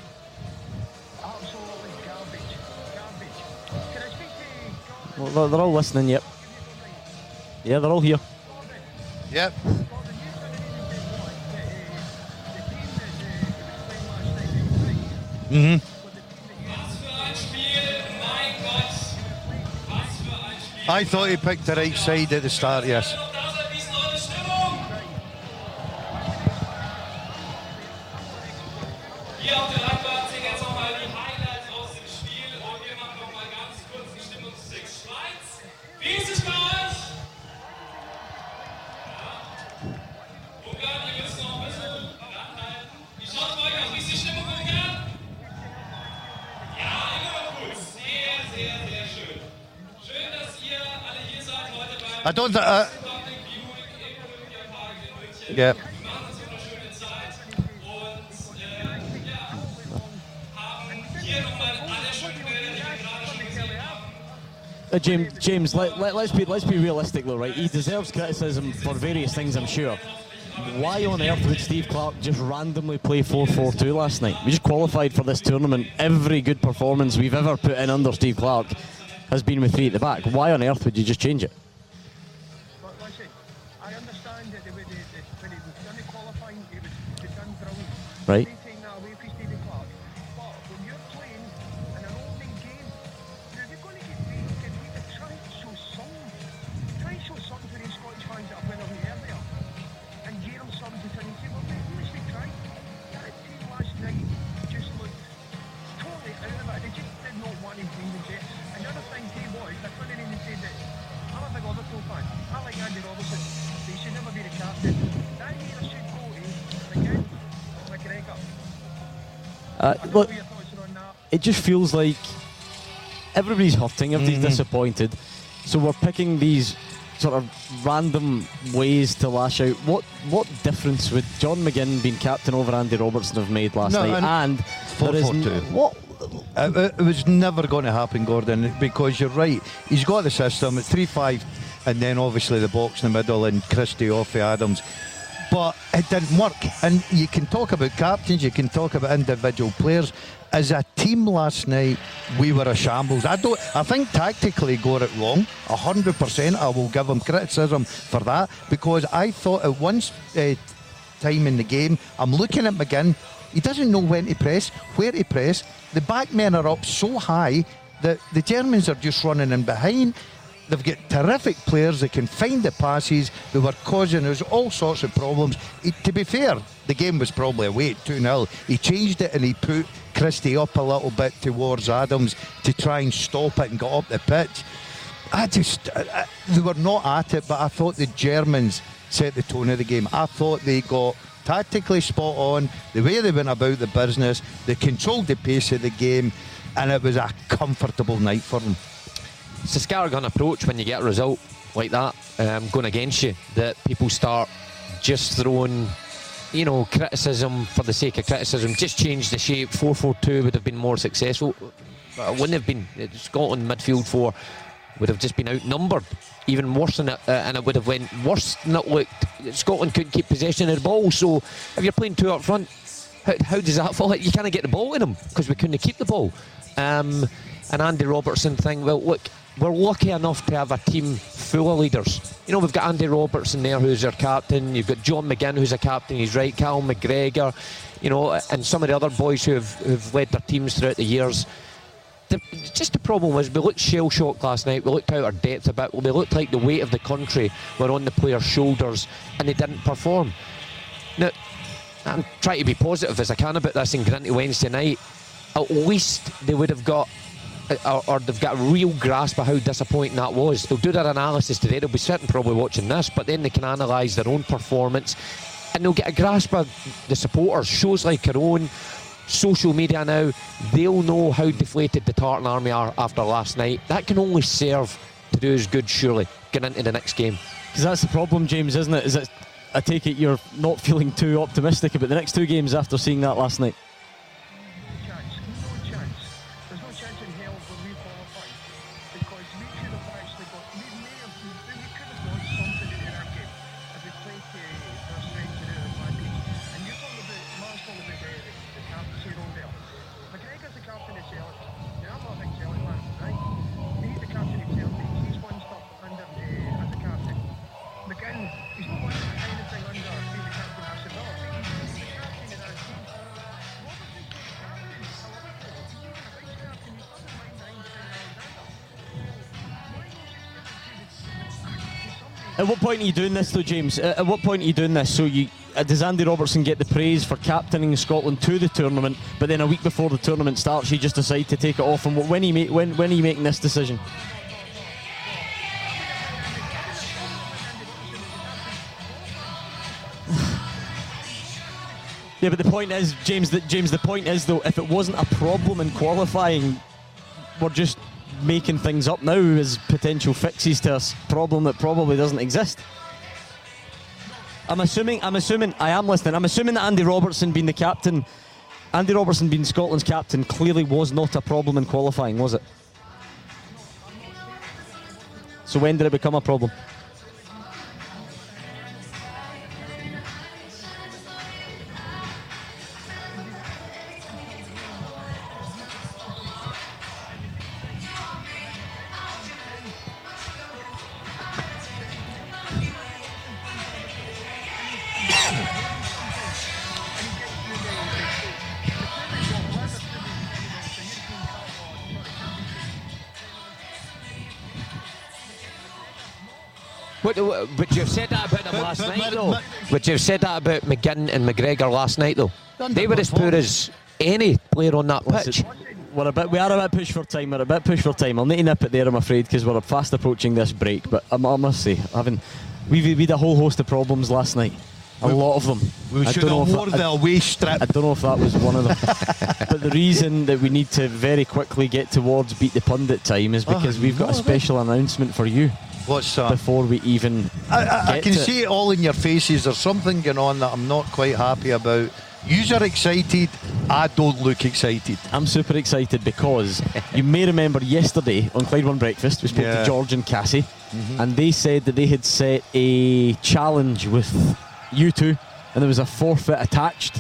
Well, they're all listening, yep. Yeah, they're all here. Yep. I thought he picked the right side at the start, yes. I don't. Yeah. James, let's be realistic though, right? He deserves criticism for various things, I'm sure. Why on earth would Steve Clarke just randomly play 4-4-2 last night? We just qualified for this tournament. Every good performance we've ever put in under Steve Clarke has been with 3 at the back. Why on earth would you just change it? But listen, I understand that when he was done the qualifying, he was done brilliant. Right. Taking that away from Stephen Clarke. But when you're playing in an opening game, you're going to get beat. Try and show something. Try and show something for the Scottish fans that are winning here there. And give them something to try and say, well, let's try. That team last night just looked totally out of it. They just did not want to win the jet. Another thing he was, I couldn't even say that I'm a big Liverpool fan. I like Andy Robertson, but he should never be the captain. That either should go to McGinn or McGregor. Look, it just feels like everybody's hurting, everybody's disappointed. So we're picking these sort of random ways to lash out. What difference would John McGinn being captain over Andy Robertson have made last night? And 4-4-2. What? It was never going to happen, Gordon, because you're right. He's got the system. It's 3-5, and then obviously the box in the middle and Christie off of Adams. But it didn't work. And you can talk about captains, you can talk about individual players. As a team last night, we were a shambles. I think tactically got it wrong. 100%. I will give him criticism for that, because I thought at one time in the game, I'm looking at McGinn. He doesn't know when to press, where to press. The back men are up so high that the Germans are just running in behind. They've got terrific players that can find the passes. They were causing us all sorts of problems. To be fair, the game was probably away at 2-0. He changed it and he put Christie up a little bit towards Adams to try and stop it and got up the pitch. They were not at it, but I thought the Germans set the tone of the game. I thought they got tactically spot on, the way they went about the business, they controlled the pace of the game, and it was a comfortable night for them. It's a scattergun approach when you get a result like that going against you, that people start just throwing criticism for the sake of criticism. Just change the shape. 4-4-2 would have been more successful. It wouldn't have been. Scotland midfield 4 would have just been outnumbered, even worse than it, and it would have went worse than it looked. Scotland couldn't keep possession of the ball, so if you're playing 2 up front, how does that fall? You can't get the ball in them because we couldn't keep the ball. And Andy Robertson thing, well, look, we're lucky enough to have a team full of leaders. We've got Andy Robertson there, who's our captain. You've got John McGinn, who's a captain. He's right. Cal McGregor, and some of the other boys who've led their teams throughout the years. The problem was we looked shell-shocked last night. We looked out our depth a bit. They looked like the weight of the country were on the players' shoulders, and they didn't perform. Now, I'm trying to be positive as I can about this and get into Wednesday night. At least they would have got, or they've got a real grasp of how disappointing that was. They'll do their analysis today. They'll be sitting probably watching this, but then they can analyse their own performance, and they'll get a grasp of the supporters. Shows like our own, social media now, they'll know how deflated the Tartan Army are after last night. That can only serve to do us good, surely, getting into the next game. Because that's the problem, James, isn't it? Is it? I take it you're not feeling too optimistic about the next 2 games after seeing that last night. At what point are you doing this though, James? At what point are you doing this? So does Andy Robertson get the praise for captaining Scotland to the tournament, but then a week before the tournament starts you just decide to take it off? And when are you making this decision? Yeah, but the point is, James, the point is though, if it wasn't a problem in qualifying, we're just making things up now as potential fixes to a problem that probably doesn't exist. I'm assuming, I am listening, I'm assuming that Andy Robertson being Scotland's captain clearly was not a problem in qualifying, was it? So when did it become a problem? But you've said that about them last night, though. But you've said that about McGinn and McGregor last night, though. They were as poor as any player on that pitch. We are a bit pushed for time. I'll need to nip it there, I'm afraid, because we're fast approaching this break. But I must say, we had a whole host of problems last night. A lot of them. We should have worn the away strip. I don't know if that was one of them. But the reason that we need to very quickly get towards Beat the Pundit time is because we've got a special announcement for you. What's that? Before we even I can see it all in your faces. There's something going on that I'm not quite happy about. You're excited, I don't look excited. I'm super excited because you may remember yesterday on Clyde One Breakfast we spoke to George and Cassie, and they said that they had set a challenge with you two and there was a forfeit attached.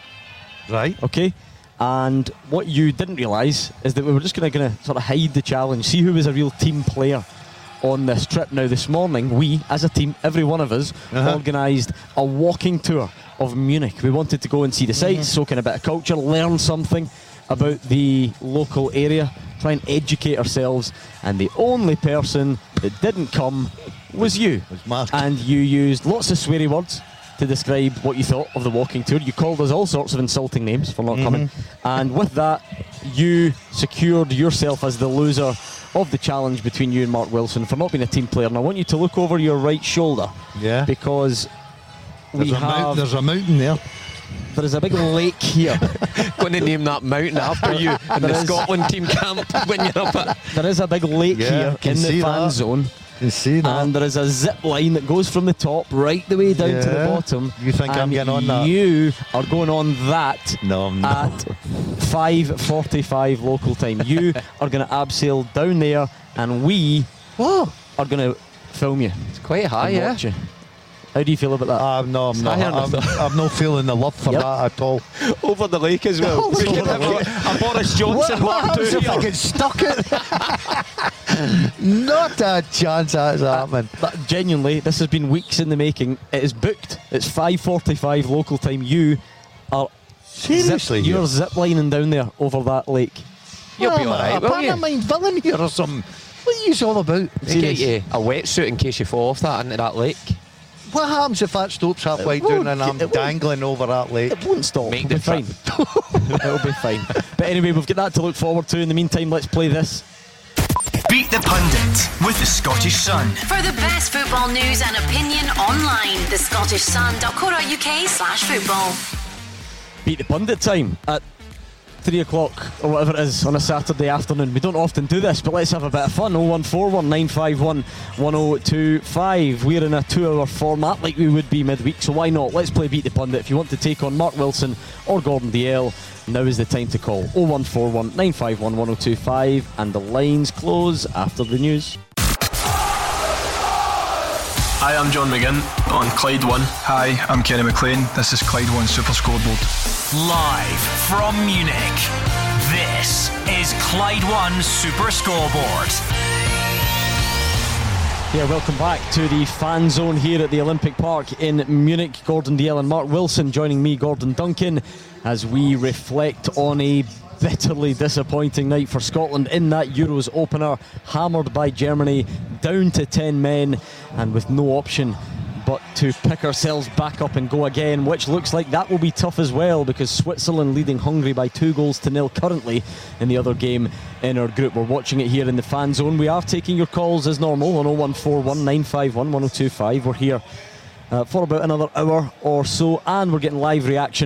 Right. Okay. And what you didn't realise is that we were just going to sort of hide the challenge, see who was a real team player on this trip. Now this morning we as a team, every one of us, organised a walking tour of Munich. We wanted to go and see the sights, soak in a bit of culture, learn something about the local area, try and educate ourselves, and the only person that didn't come was you. It was Mark. And you used lots of sweary words to describe what you thought of the walking tour. You called us all sorts of insulting names for not coming, and with that you secured yourself as the loser of the challenge between you and Mark Wilson for not being a team player. And I want you to look over your right shoulder, because there's a mountain there. There is a big lake here. Going to name that mountain after you in the Scotland team camp when you're up at. There is a big lake here in the fan zone. You see that? And there is a zip line that goes from the top right the way down to the bottom. You think I'm getting on that? You are going on that at 5:45 local time. You are going to abseil down there, and we are going to film you. It's quite high, watch you. How do you feel about that? I'm not feeling the love for that at all. Over the lake as well. We can have a Boris Johnson walk to if I get stuck it. Not a chance that's happening. Genuinely, this has been weeks in the making. It is booked. It's 5:45 local time. You are seriously you're ziplining down there over that lake. You'll be alright, will you? Mind villain here or something. What are you all about? Get you a wetsuit in case you fall off that into that lake. What happens if that stops halfway down and I'm dangling over that lake? It won't stop. Make It'll be fine. It'll be fine. But anyway, we've got that to look forward to. In the meantime, let's play this. Beat the Pundit with the Scottish Sun. For the best football news and opinion online, thescottishsun.co.uk/football. Beat the Pundit time at 3 o'clock or whatever it is on a Saturday afternoon. We don't often do this, but let's have a bit of fun. 0141 951 1025. We're in a 2-hour format like we would be midweek, so why not? Let's play Beat the Pundit. If you want to take on Mark Wilson or Gordon Dalziel, now is the time to call. 0141 951 1025, and the lines close after the news. Hi, I'm John McGinn on Clyde One. Hi, I'm Kenny McLean. This is Clyde One Super Scoreboard. Live from Munich, this is Clyde One Super Scoreboard. Yeah, welcome back to the fan zone here at the Olympic Park in Munich. Gordon Dalziel and Mark Wilson joining me, Gordon Duncan, as we reflect on a bitterly disappointing night for Scotland in that Euros opener, hammered by Germany, down to 10 men, and with no option but to pick ourselves back up and go again, which looks like that will be tough as well, because Switzerland leading Hungary by 2-0 currently in the other game in our group. We're watching it here in the fan zone. We are taking your calls as normal on 0141 951 1025. We're here for about another hour or so, and we're getting live reaction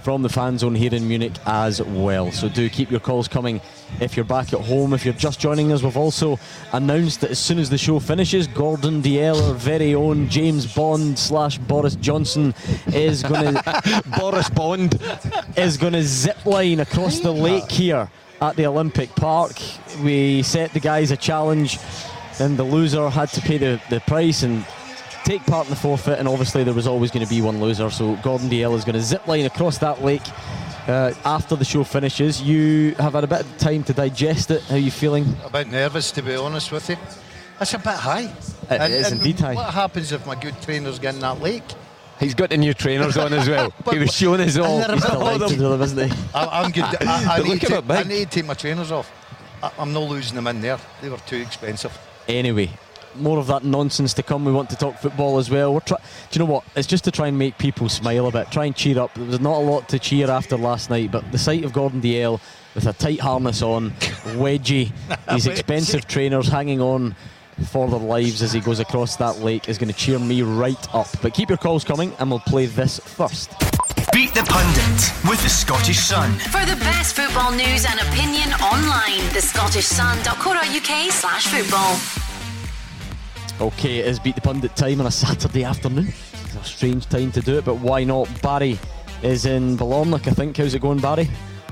from the fan zone here in Munich as well. So do keep your calls coming if you're back at home. If you're just joining us, we've also announced that as soon as the show finishes, Gordon Dalziel, our very own James Bond / Boris Johnson, is going to Boris Bond is going to zip line across the lake here at the Olympic Park. We set the guys a challenge, and the loser had to pay the price and take part in the forfeit, and obviously there was always going to be one loser. So Gordon Dalziel is going to zip line across that lake after the show finishes. You have had a bit of time to digest it. How are you feeling? A bit nervous, to be honest with you. That's a bit high. It is indeed high. What happens if my good trainer's getting that lake? He's got the new trainers on as well. He was showing us all. He's delighted with them, isn't he? I'm good. I need to take my trainers off. I'm not losing them in there. They were too expensive. Anyway, more of that nonsense to come. We want to talk football as well. Do you know what? It's just to try and make people smile a bit, try and cheer up. There was not a lot to cheer after last night, but the sight of Gordon Dalziel with a tight harness on, wedgie, these expensive trainers hanging on for their lives as he goes across that lake is going to cheer me right up. But keep your calls coming and we'll play this first. Beat the Pundit with the Scottish Sun. For the best football news and opinion online, thescottishsun.co.uk/football. Okay, it is Beat the Pundit time on a Saturday afternoon. It's a strange time to do it, but why not? Barry is in Balornock, I think. How's it going, Barry?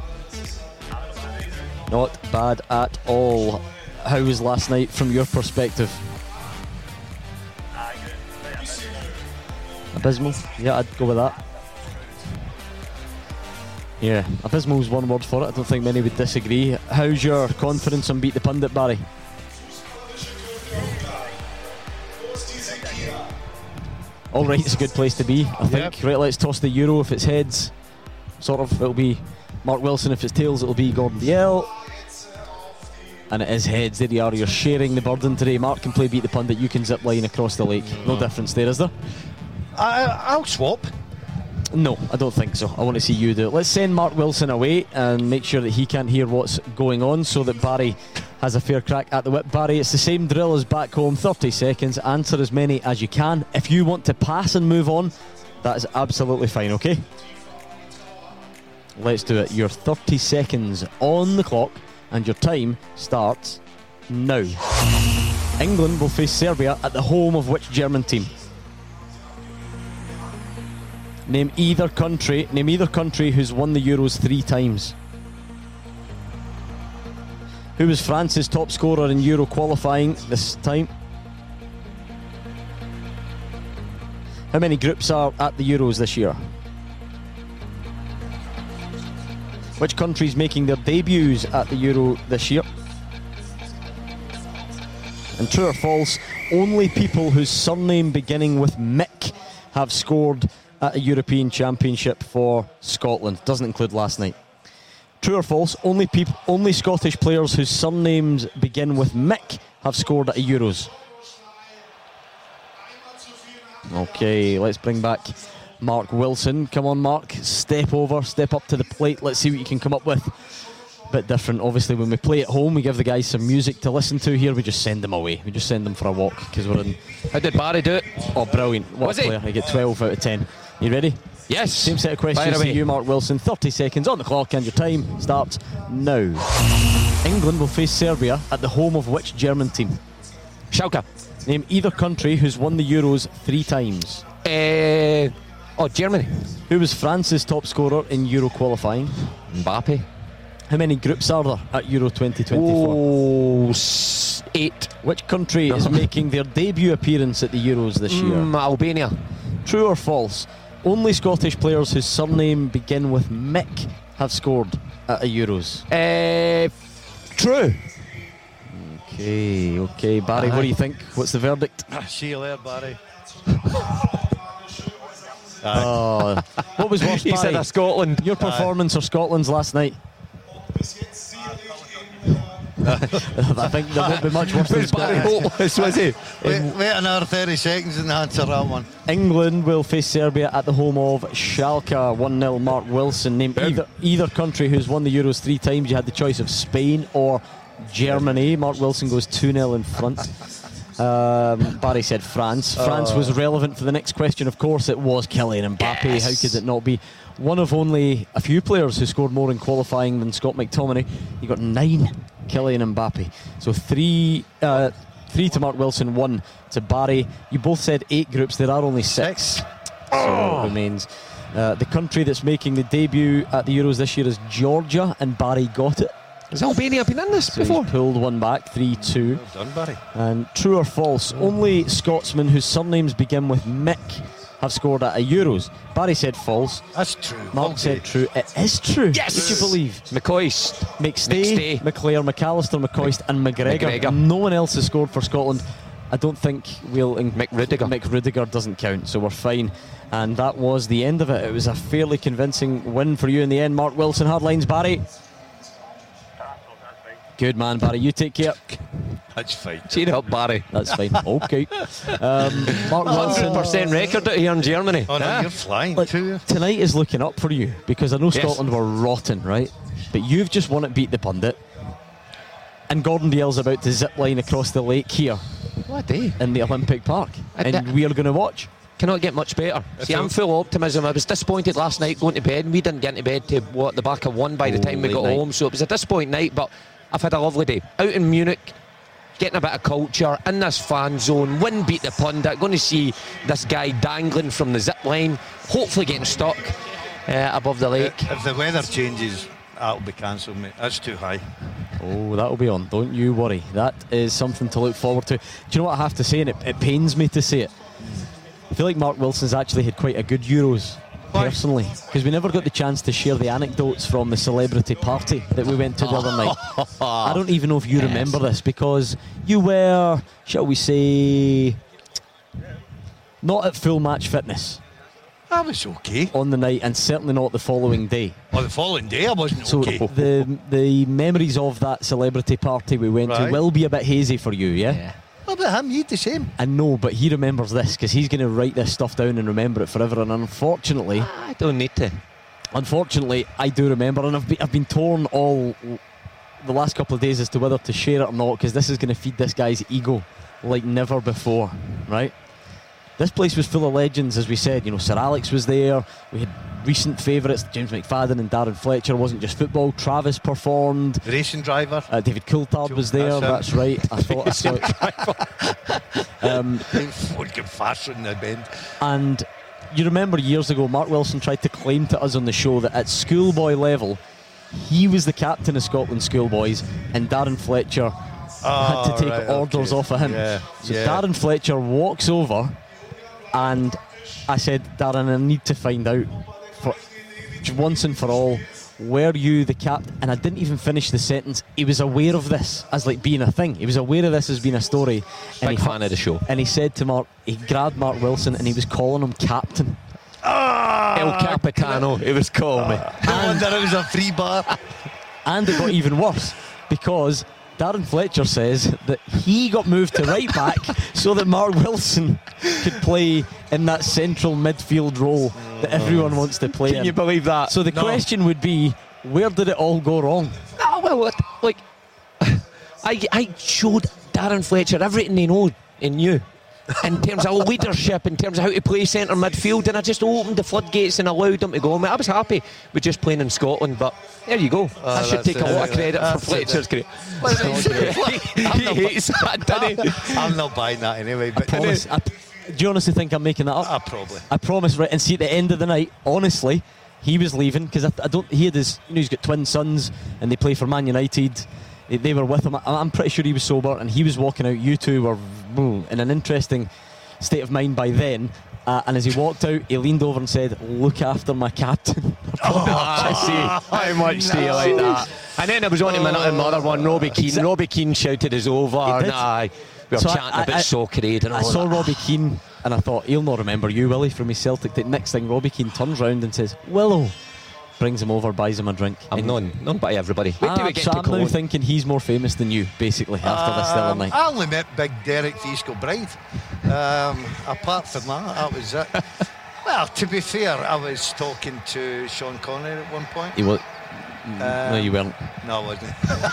Not bad at all. How was last night from your perspective? Abysmal? Yeah, I'd go with that. Yeah, abysmal's one word for it. I don't think many would disagree. How's your confidence on Beat the Pundit, Barry? Alright, it's a good place to be, I think. Yep. Right, let's toss the Euro. If it's heads, sort of, it'll be Mark Wilson. If it's tails, it'll be Gordon Dalziel. And it is heads. There you are. You're sharing the burden today. Mark can play Beat the Pundit. You can zip line across the lake. No difference there, is there? I'll swap. No, I don't think so. I want to see you do it. Let's send Mark Wilson away and make sure that he can't hear what's going on so that Barry has a fair crack at the whip. Barry, it's the same drill as back home. 30 seconds. Answer as many as you can. If you want to pass and move on, that is absolutely fine, okay? Let's do it. Your 30 seconds on the clock and your time starts now. England will face Serbia at the home of which German team? Name either country who's won the Euros 3 times. Who was France's top scorer in Euro qualifying this time? How many groups are at the Euros this year? Which country's making their debuts at the Euro this year? And true or false, only people whose surname beginning with Mick have scored at a European Championship for Scotland. Doesn't include last night. True or false, only Scottish players whose surnames begin with Mick have scored at a Euros. Okay, let's bring back Mark Wilson. Come on, Mark, step up to the plate. Let's see what you can come up with. A bit different, obviously. When we play at home, we give the guys some music to listen to. Here we just send them away. We just send them for a walk because we're in. How did Barry do it? Oh, brilliant. What a player. I get 12 out of 10. You ready? Yes. Same set of questions to you, Mark Wilson. 30 seconds on the clock and your time starts now. England will face Serbia at the home of which German team? Schalke. Name either country who's won the Euros 3 times. Germany. Who was France's top scorer in Euro qualifying? Mbappe. How many groups are there at Euro 2024? 8. Which country is making their debut appearance at the Euros this year? Albania. True or false? Only Scottish players whose surname begin with Mick have scored at a Euros. True. Okay, Barry, what do you think? What's the verdict? See you later, Barry. What was worse, He said Barry? Scotland. Your performance or Scotland's last night? I think there won't be much worse than Scotland. Was he? Wait another 30 seconds and answer that one. England will face Serbia at the home of Schalke. 1-0, Mark Wilson. Name either country who's won the Euros 3 times. You had the choice of Spain or Germany. Mark Wilson goes 2-0 in front. Barry said France. France was relevant for the next question. Of course, it was Kylian Mbappe. Yes. How could it not be? One of only a few players who scored more in qualifying than Scott McTominay. He got 9, Kylian Mbappe. So 3 to Mark Wilson, 1 to Barry. You both said 8 groups. There are only 6. So it remains. The country that's making the debut at the Euros this year is Georgia, and Barry got it. Has Albania been in this So before? he's pulled one back, 3-2. Well done, Barry. And true or false, only Scotsmen whose surnames begin with Mick have scored at a Euros. Barry said false. That's true. Mark said true. It is true. Yes! Would you believe? McCoist. McStay, McClare, McAllister, McCoist and McGregor. No one else has scored for Scotland. I don't think we'll... Mick Rudiger. Mick Rudiger doesn't count, so we're fine. And that was the end of it. It was a fairly convincing win for you in the end. Mark Wilson, hard lines, Barry. Good man, Barry. You take care. That's fine. Cheer up, Barry. That's fine. Okay. Mark Wilson. 100% record out here in Germany. Oh, no, you're flying too. Tonight is looking up for you because I know Yes. Scotland were rotten, right? But you've just won it, beat the pundit. And Gordon Dalziel's about to zip line across the lake here. What a day. In the Olympic Park. And we are going to watch. Cannot get much better. See, I'm full of optimism. I was disappointed last night going to bed, and we didn't get into bed to the back of 1 by the time we late got night. home. So it was a disappointing night, but I've had a lovely day. Out in Munich, getting a bit of culture, in this fan zone, win, beat the pundit, going to see this guy dangling from the zip line, hopefully getting stuck above the lake. If the weather changes, that'll be cancelled, mate. That's too high. Oh, that'll be on. Don't you worry. That is something to look forward to. Do you know what I have to say? And it pains me to say it. I feel like Mark Wilson's actually had quite a good Euros, personally, because we never got the chance to share the anecdotes from the celebrity party that we went to the other night. I don't even know if you remember this, because you were, shall we say, not at full match fitness. I was okay. On the night, and certainly not the following day. On the following day, I wasn't So okay. the memories of that celebrity party we went to Right. will be a bit hazy for you, yeah? What about him? He'd the same. I know, but he remembers this because he's going to write this stuff down and remember it forever. And unfortunately, I don't need to. Unfortunately, I do remember, and I've been torn all the last couple of days as to whether to share it or not, because this is going to feed this guy's ego like never before, right? This place was full of legends, as we said. You know, Sir Alex was there. We had recent favourites, James McFadden and Darren Fletcher. It wasn't just football. Travis performed. The racing driver. David Coulthard was there. That's right. I thought I saw it. Would get faster in the bend. And you remember years ago, Mark Wilson tried to claim to us on the show that at schoolboy level, he was the captain of Scotland schoolboys, and Darren Fletcher had to take orders off of him. So Darren Fletcher walks over, and I said, Darren, I need to find out for once and for all, were you the captain? And I didn't even finish the sentence. He was aware of this as like being a thing. He was aware of this as being a story. Big fan of the show. And he said to Mark, he grabbed Mark Wilson and he was calling him captain. El Capitano, it was calling me. No wonder it was a free bar. And it got even worse, because Darren Fletcher says that he got moved to right back so that Mark Wilson could play in that central midfield role that everyone wants to play in. Can you believe that? So the question would be, where did it all go wrong? Oh, well, like, I showed Darren Fletcher everything he knew in terms of leadership, in terms of how to play centre midfield, and I just opened the floodgates and allowed him to go. I was happy with just playing in Scotland, but there you go. I should take a lot of credit for Fletcher's career. He hates that, doesn't he? I'm not buying that anyway. But I promise. Do you honestly think I'm making that up? Probably. I promise, right? And see, at the end of the night, honestly, he was leaving because I don't. He had his, he's got twin sons, and they play for Man United. They were with him. I'm pretty sure he was sober, and he was walking out. You two were in an interesting state of mind by then. And as he walked out, he leaned over and said, "Look after my captain." I see. How much do you like that? And then I was on to another one, Robbie Keane. Robbie Keane shouted us over. And we were chatting about soccer aid and all I saw that. Robbie Keane, and I thought, he'll not remember you, will he, from his Celtic. The next thing, Robbie Keane turns round and says, "Willow." Brings him over, buys him a drink. I'm known by everybody. Wait till we get So to I'm now Cologne. thinking he's more famous than you, basically, after this the other night. I only met Big Derek Fiesco Bride. Apart from that was it. Well, to be fair, I was talking to Sean Connery at one point. He was. No, you weren't. No, I wasn't.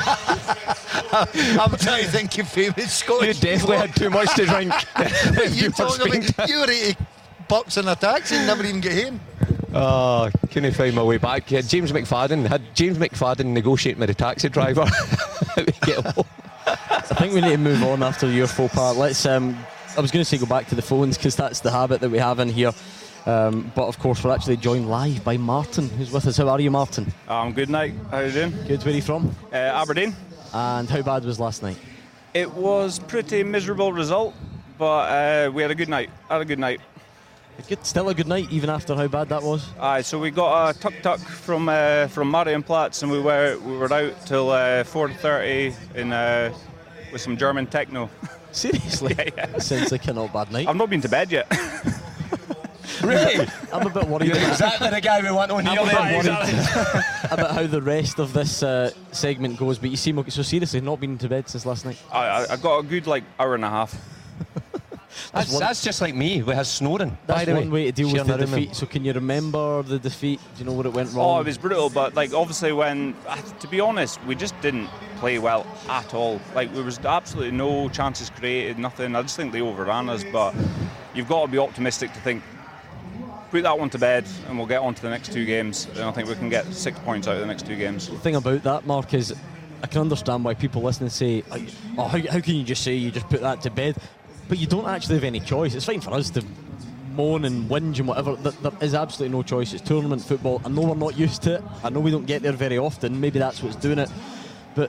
I'm trying to think of famous Scottish. You definitely had too much to drink. You were $80 in a taxi and never even get home. Oh, couldn't find my way back. Had James McFadden negotiate with the taxi driver. Get home. I think we need to move on after your faux pas. Let's. I was going to say go back to the phones because that's the habit that we have in here. But of course, we're actually joined live by Martin, who's with us. How are you, Martin? I'm good, Nick. How are you doing? Good. Where are you from? Aberdeen. And how bad was last night? It was pretty miserable result, but we had a good night. Still a good night, even after how bad that was. Aye, so we got a tuk-tuk from Marienplatz, and we were out till 4:30 with some German techno. Seriously? Yeah. Sounds like a not bad night. I've not been to bed yet. Really? I'm a bit worried. You're exactly the guy we want on here. About how the rest of this segment goes, but you seem okay. So seriously, not been to bed since last night? I got a good hour and a half. That's just like me with his snoring. That's one way to deal with the defeat. So can you remember the defeat? Do you know what it went wrong? Oh, it was brutal, but obviously to be honest, we just didn't play well at all. There was absolutely no chances created, nothing. I just think they overran us, but you've got to be optimistic to think, put that one to bed and we'll get on to the next 2 games. And I think we can get 6 points out of the next 2 games. The thing about that, Mark, is I can understand why people listening say, oh, how can you just say you just put that to bed? But you don't actually have any choice. It's fine for us to moan and whinge and whatever. There is absolutely no choice. It's tournament football. I know we're not used to it. I know we don't get there very often. Maybe that's what's doing it. But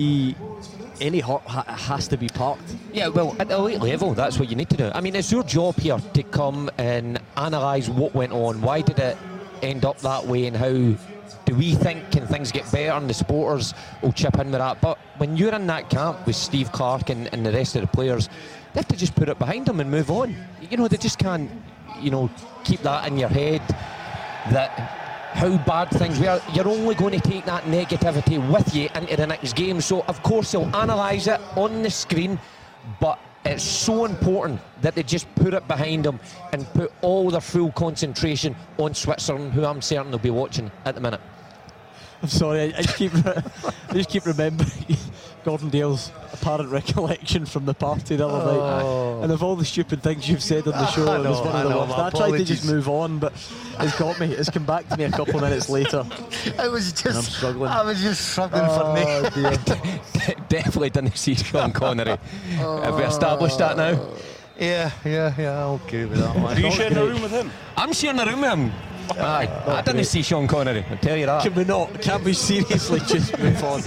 any hurt has to be parked. Yeah, well, at the elite level, that's what you need to do. I mean, it's your job here to come and analyse what went on. Why did it end up that way, and how do we think can things get better, and the supporters will chip in with that. But when you're in that camp with Steve Clarke and the rest of the players, they have to just put it behind them and move on. They just can't, keep that in your head that how bad things were. You're only going to take that negativity with you into the next game. So, of course, they'll analyse it on the screen, but it's so important that they just put it behind them and put all their full concentration on Switzerland, who I'm certain they'll be watching at the minute. I'm sorry, I just keep remembering Gordon Dale's apparent recollection from the party the other night, and of all the stupid things you've said on the show, it was one of the worst. I tried to just move on, but it's got me. It's come back to me a couple of minutes later. I was just struggling. I was just struggling for me. Definitely didn't see Sean Connery. Have we established that now? Yeah, okay with that one. Are you sharing a room with him? I'm sharing a room with him. Aye, I didn't see Sean Connery, I'll tell you that. Can we not? Can't we seriously just move on?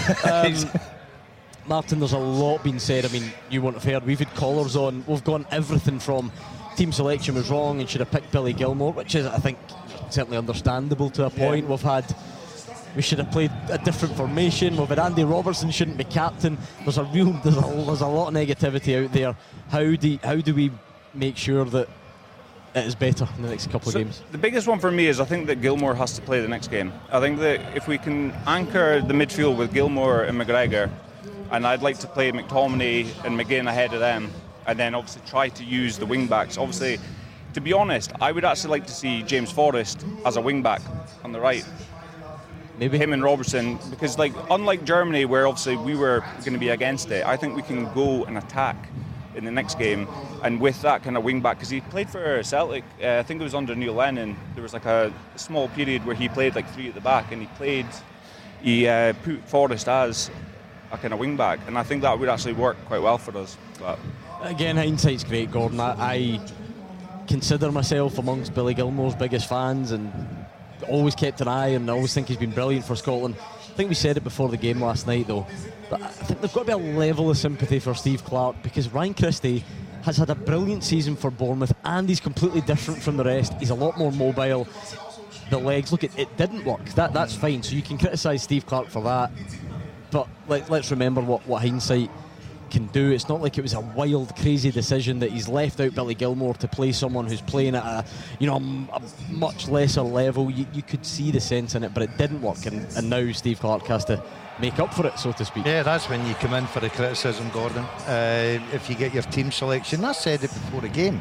Martin, there's a lot being said. I mean, you won't have heard. We've had callers on. We've gone everything from team selection was wrong and should have picked Billy Gilmour, which is, I think, certainly understandable to a point. Yeah. We should have played a different formation. We've had Andy Robertson shouldn't be captain. There's a lot of negativity out there. How do we make sure that it is better in the next couple of games? The biggest one for me is I think that Gilmour has to play the next game. I think that if we can anchor the midfield with Gilmour and McGregor, and I'd like to play McTominay and McGinn ahead of them, and then obviously try to use the wing backs. Obviously, to be honest, I would actually like to see James Forrest as a wing back on the right. Maybe him and Robertson, because unlike Germany, where obviously we were going to be against it, I think we can go and attack in the next game, and with that kind of wing back, because he played for Celtic, I think it was under Neil Lennon. There was a small period where he played 3 at the back, and he put Forrest as a kind of wing back, and I think that would actually work quite well for us. But again, hindsight's great, Gordon. I consider myself amongst Billy Gilmour's biggest fans, and always kept an eye, and I always think he's been brilliant for Scotland. I think we said it before the game last night, though, but I think there's got to be a level of sympathy for Steve Clarke, because Ryan Christie has had a brilliant season for Bournemouth, and he's completely different from the rest. He's a lot more mobile. The legs, look, it didn't work. That's fine. So you can criticise Steve Clarke for that, but let's remember what hindsight can do. It's not like it was a wild, crazy decision that he's left out Billy Gilmour to play someone who's playing at a much lesser level. You could see the sense in it, but it didn't work, and now Steve Clarke has to make up for it, so to speak. Yeah, that's when you come in for the criticism, Gordon. If you get your team selection, I said it before the game.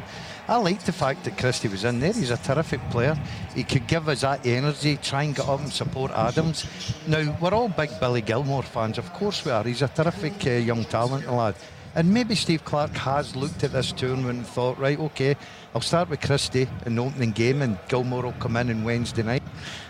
I like the fact that Christie was in there. He's a terrific player. He could give us that energy, try and get up and support Adams. Now, we're all big Billy Gilmore fans. Of course we are. He's a terrific young talent lad. And maybe Steve Clarke has looked at this tournament and thought, right, OK, I'll start with Christie in the opening game and Gilmore will come in on Wednesday night.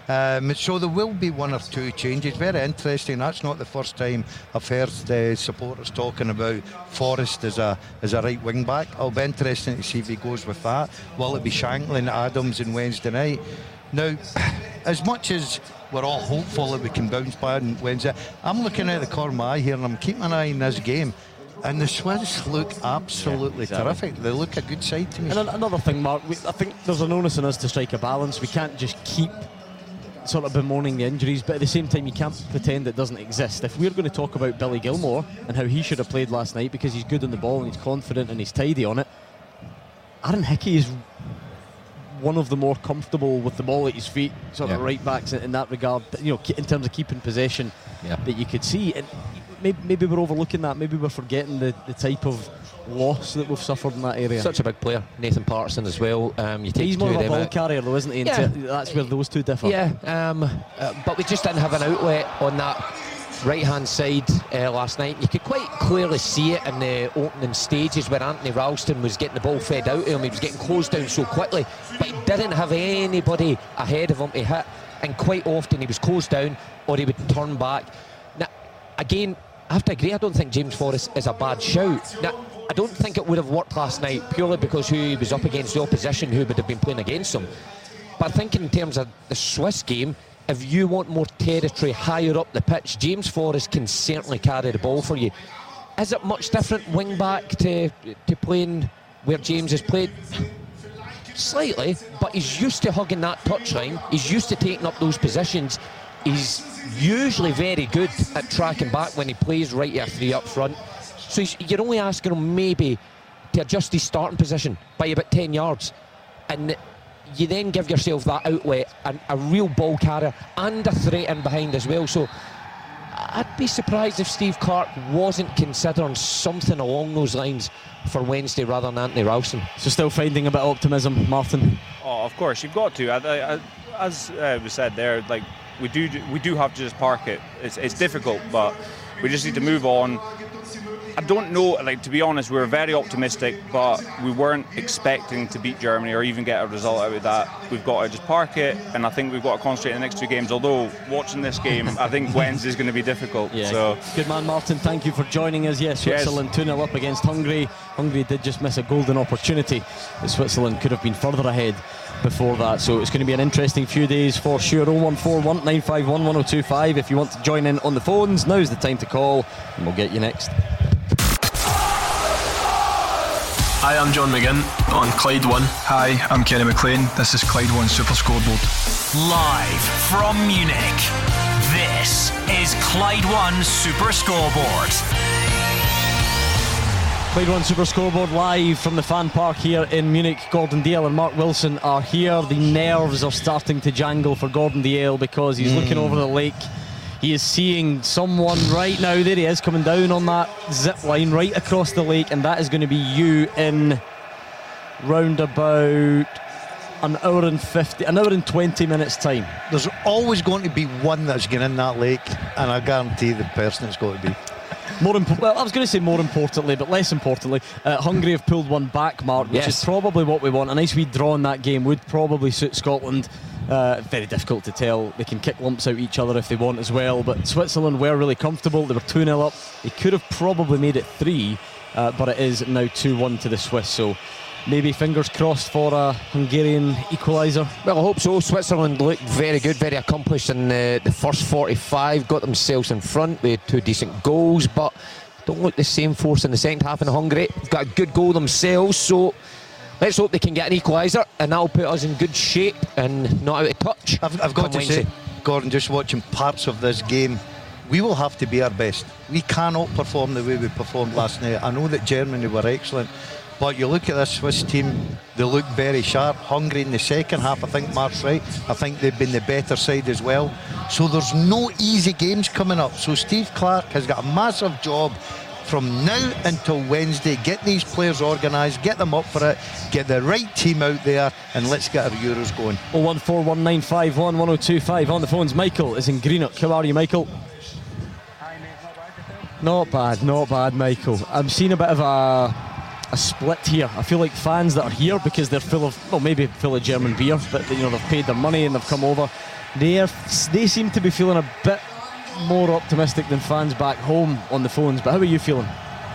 So there will be one or two changes. Very interesting. That's not the first time I've heard the supporters talking about Forrest as a right wing back. It'll be interesting to see if he goes with that. Will it be Shankland, Adams on Wednesday night? Now, as much as we're all hopeful that we can bounce back on Wednesday, I'm looking at the corner of my eye here and I'm keeping an eye on this game. And the Swiss look absolutely terrific. They look a good side to me. And another thing, Mark, I think there's an onus on us to strike a balance. We can't just keep sort of bemoaning the injuries, but at the same time you can't pretend it doesn't exist. If we're going to talk about Billy Gilmore and how he should have played last night because he's good on the ball and he's confident and he's tidy on it, Aaron Hickey is one of the more comfortable with the ball at his feet sort of right backs in that regard, you know, in terms of keeping possession that you could see. And maybe we're overlooking that. Maybe we're forgetting the type of loss that we've suffered in that area. Such a big player, Nathan Patterson as well. He's more of a ball carrier though, isn't he? That's where those two differ. But we just didn't have an outlet on that right hand side last night. You could quite clearly see it in the opening stages where Anthony Ralston was getting the ball fed out to him. He was getting closed down so quickly, but he didn't have anybody ahead of him to hit, and quite often he was closed down or he would turn back. Now again, I have to agree, I don't think James Forrest is a bad shout. Now, I don't think it would have worked last night purely because who he was up against, the opposition who would have been playing against him. But I think in terms of the Swiss game, if you want more territory higher up the pitch, James Forrest can certainly carry the ball for you. Is it much different wing back to playing where James has played? Slightly, but he's used to hugging that touchline. He's used to taking up those positions. He's usually very good at tracking back when he plays right at three up front. So you're only asking him maybe to adjust his starting position by about 10 yards. And you then give yourself that outlet and a real ball carrier and a threat in behind as well. So I'd be surprised if Steve Clarke wasn't considering something along those lines for Wednesday rather than Anthony Ralston. So still finding a bit of optimism, Martin? Oh, of course, you've got to. As was said there, like we do have to just park it. It's difficult, but we just need to move on. I don't know, like, to be honest, we were very optimistic, but we weren't expecting to beat Germany or even get a result out of that. We've got to just park it, and I think we've got to concentrate on the next two games, although watching this game, I think Wednesday's going to be difficult. Yeah. So. Good man, Martin, thank you for joining us. Yes, Switzerland 2-0 up against Hungary. Hungary did just miss a golden opportunity, but Switzerland could have been further ahead before that, so it's going to be an interesting few days for sure. 0141 951 1025 if you want to join in on the phones. Now's the time to call, and we'll get you next. Hi, I'm John McGinn on Clyde One. Hi, I'm Kenny McLean. This is Clyde One Super Scoreboard. Live from Munich, this is Clyde One Super Scoreboard. Clyde One Super Scoreboard live from the fan park here in Munich. Gordon Dalziel and Mark Wilson are here. The nerves are starting to jangle for Gordon Dalziel because he's looking over the lake. He is seeing someone right now. There he is, coming down on that zip line right across the lake, and that is going to be you in round about an hour and 20 minutes time. There's always going to be one that's going in that lake, and I guarantee the person it's going to be. Well, I was going to say more importantly, but less importantly, Hungary have pulled one back, Mark, which is probably what we want. A nice wee draw in that game would probably suit Scotland. Very difficult to tell. They can kick lumps out each other if they want as well, but Switzerland were really comfortable. They were 2-0 up. They could have probably made it 3, but it is now 2-1 to the Swiss, so maybe fingers crossed for a Hungarian equaliser. Well, I hope so. Switzerland looked very good, very accomplished in the first 45, got themselves in front with 2 decent goals, but don't look the same force in the second half in Hungary. Got a good goal themselves, so let's hope they can get an equaliser, and that'll put us in good shape and not out of touch. I've got to say, Gordon, just watching parts of this game, we will have to be our best. We cannot perform the way we performed last night. I know that Germany were excellent, but you look at this Swiss team, they look very sharp. Hungary in the second half, I think Mark's right, I think they've been the better side as well. So there's no easy games coming up. So Steve Clarke has got a massive job from now until Wednesday. Get these players organised, get them up for it, get the right team out there, and let's get our Euros going. 01419511025 on the phones. Michael is in Greenock. How are you, Michael? Not bad, Michael. I'm seeing a bit of a split here. I feel like fans that are here because they're full of, well, maybe full of German beer, but they've paid their money and they've come over. They seem to be feeling a bit more optimistic than fans back home on the phones. But how are you feeling?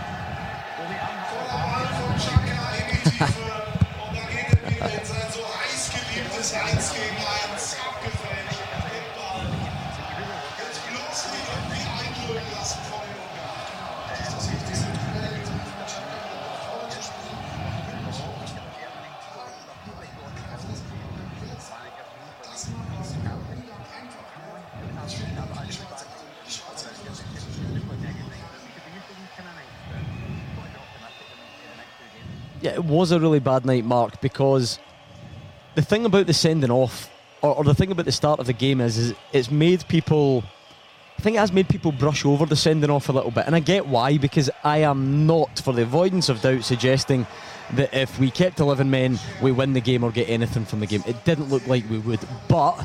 Yeah, it was a really bad night, Mark, because the thing about the sending off, or the thing about the start of the game is it's made people, I think it has made people brush over the sending off a little bit. And I get why, because I am not, for the avoidance of doubt, suggesting that if we kept 11 men, we win the game or get anything from the game. It didn't look like we would. But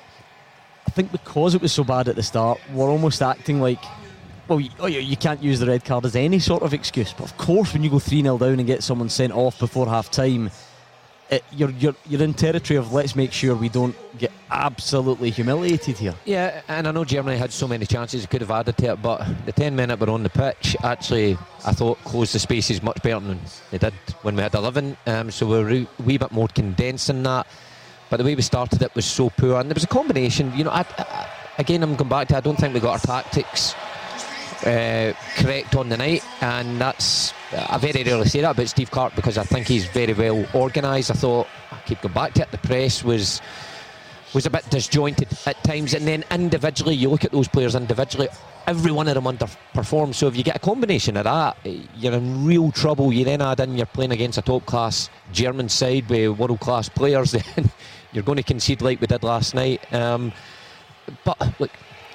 I think because it was so bad at the start, we're almost acting like, well, you can't use the red card as any sort of excuse. But of course, when you go 3-0 down and get someone sent off before half-time, you're in territory of let's make sure we don't get absolutely humiliated here. Yeah, and I know Germany had so many chances, could have added to it, but the 10 men that were on the pitch actually, I thought, closed the spaces much better than they did when we had 11. So we're a wee bit more condensed in that. But the way we started it was so poor, and there was a combination. Again, I'm going back to, I don't think we got our tactics correct on the night, and that's, I very rarely say that about Steve Clarke because I think he's very well organised. I thought, I keep going back to it, the press was a bit disjointed at times, and then individually, you look at those players individually, every one of them underperformed. So if you get a combination of that, you're in real trouble. You then add in, you're playing against a top class German side with world class players, then you're going to concede like we did last night. But look,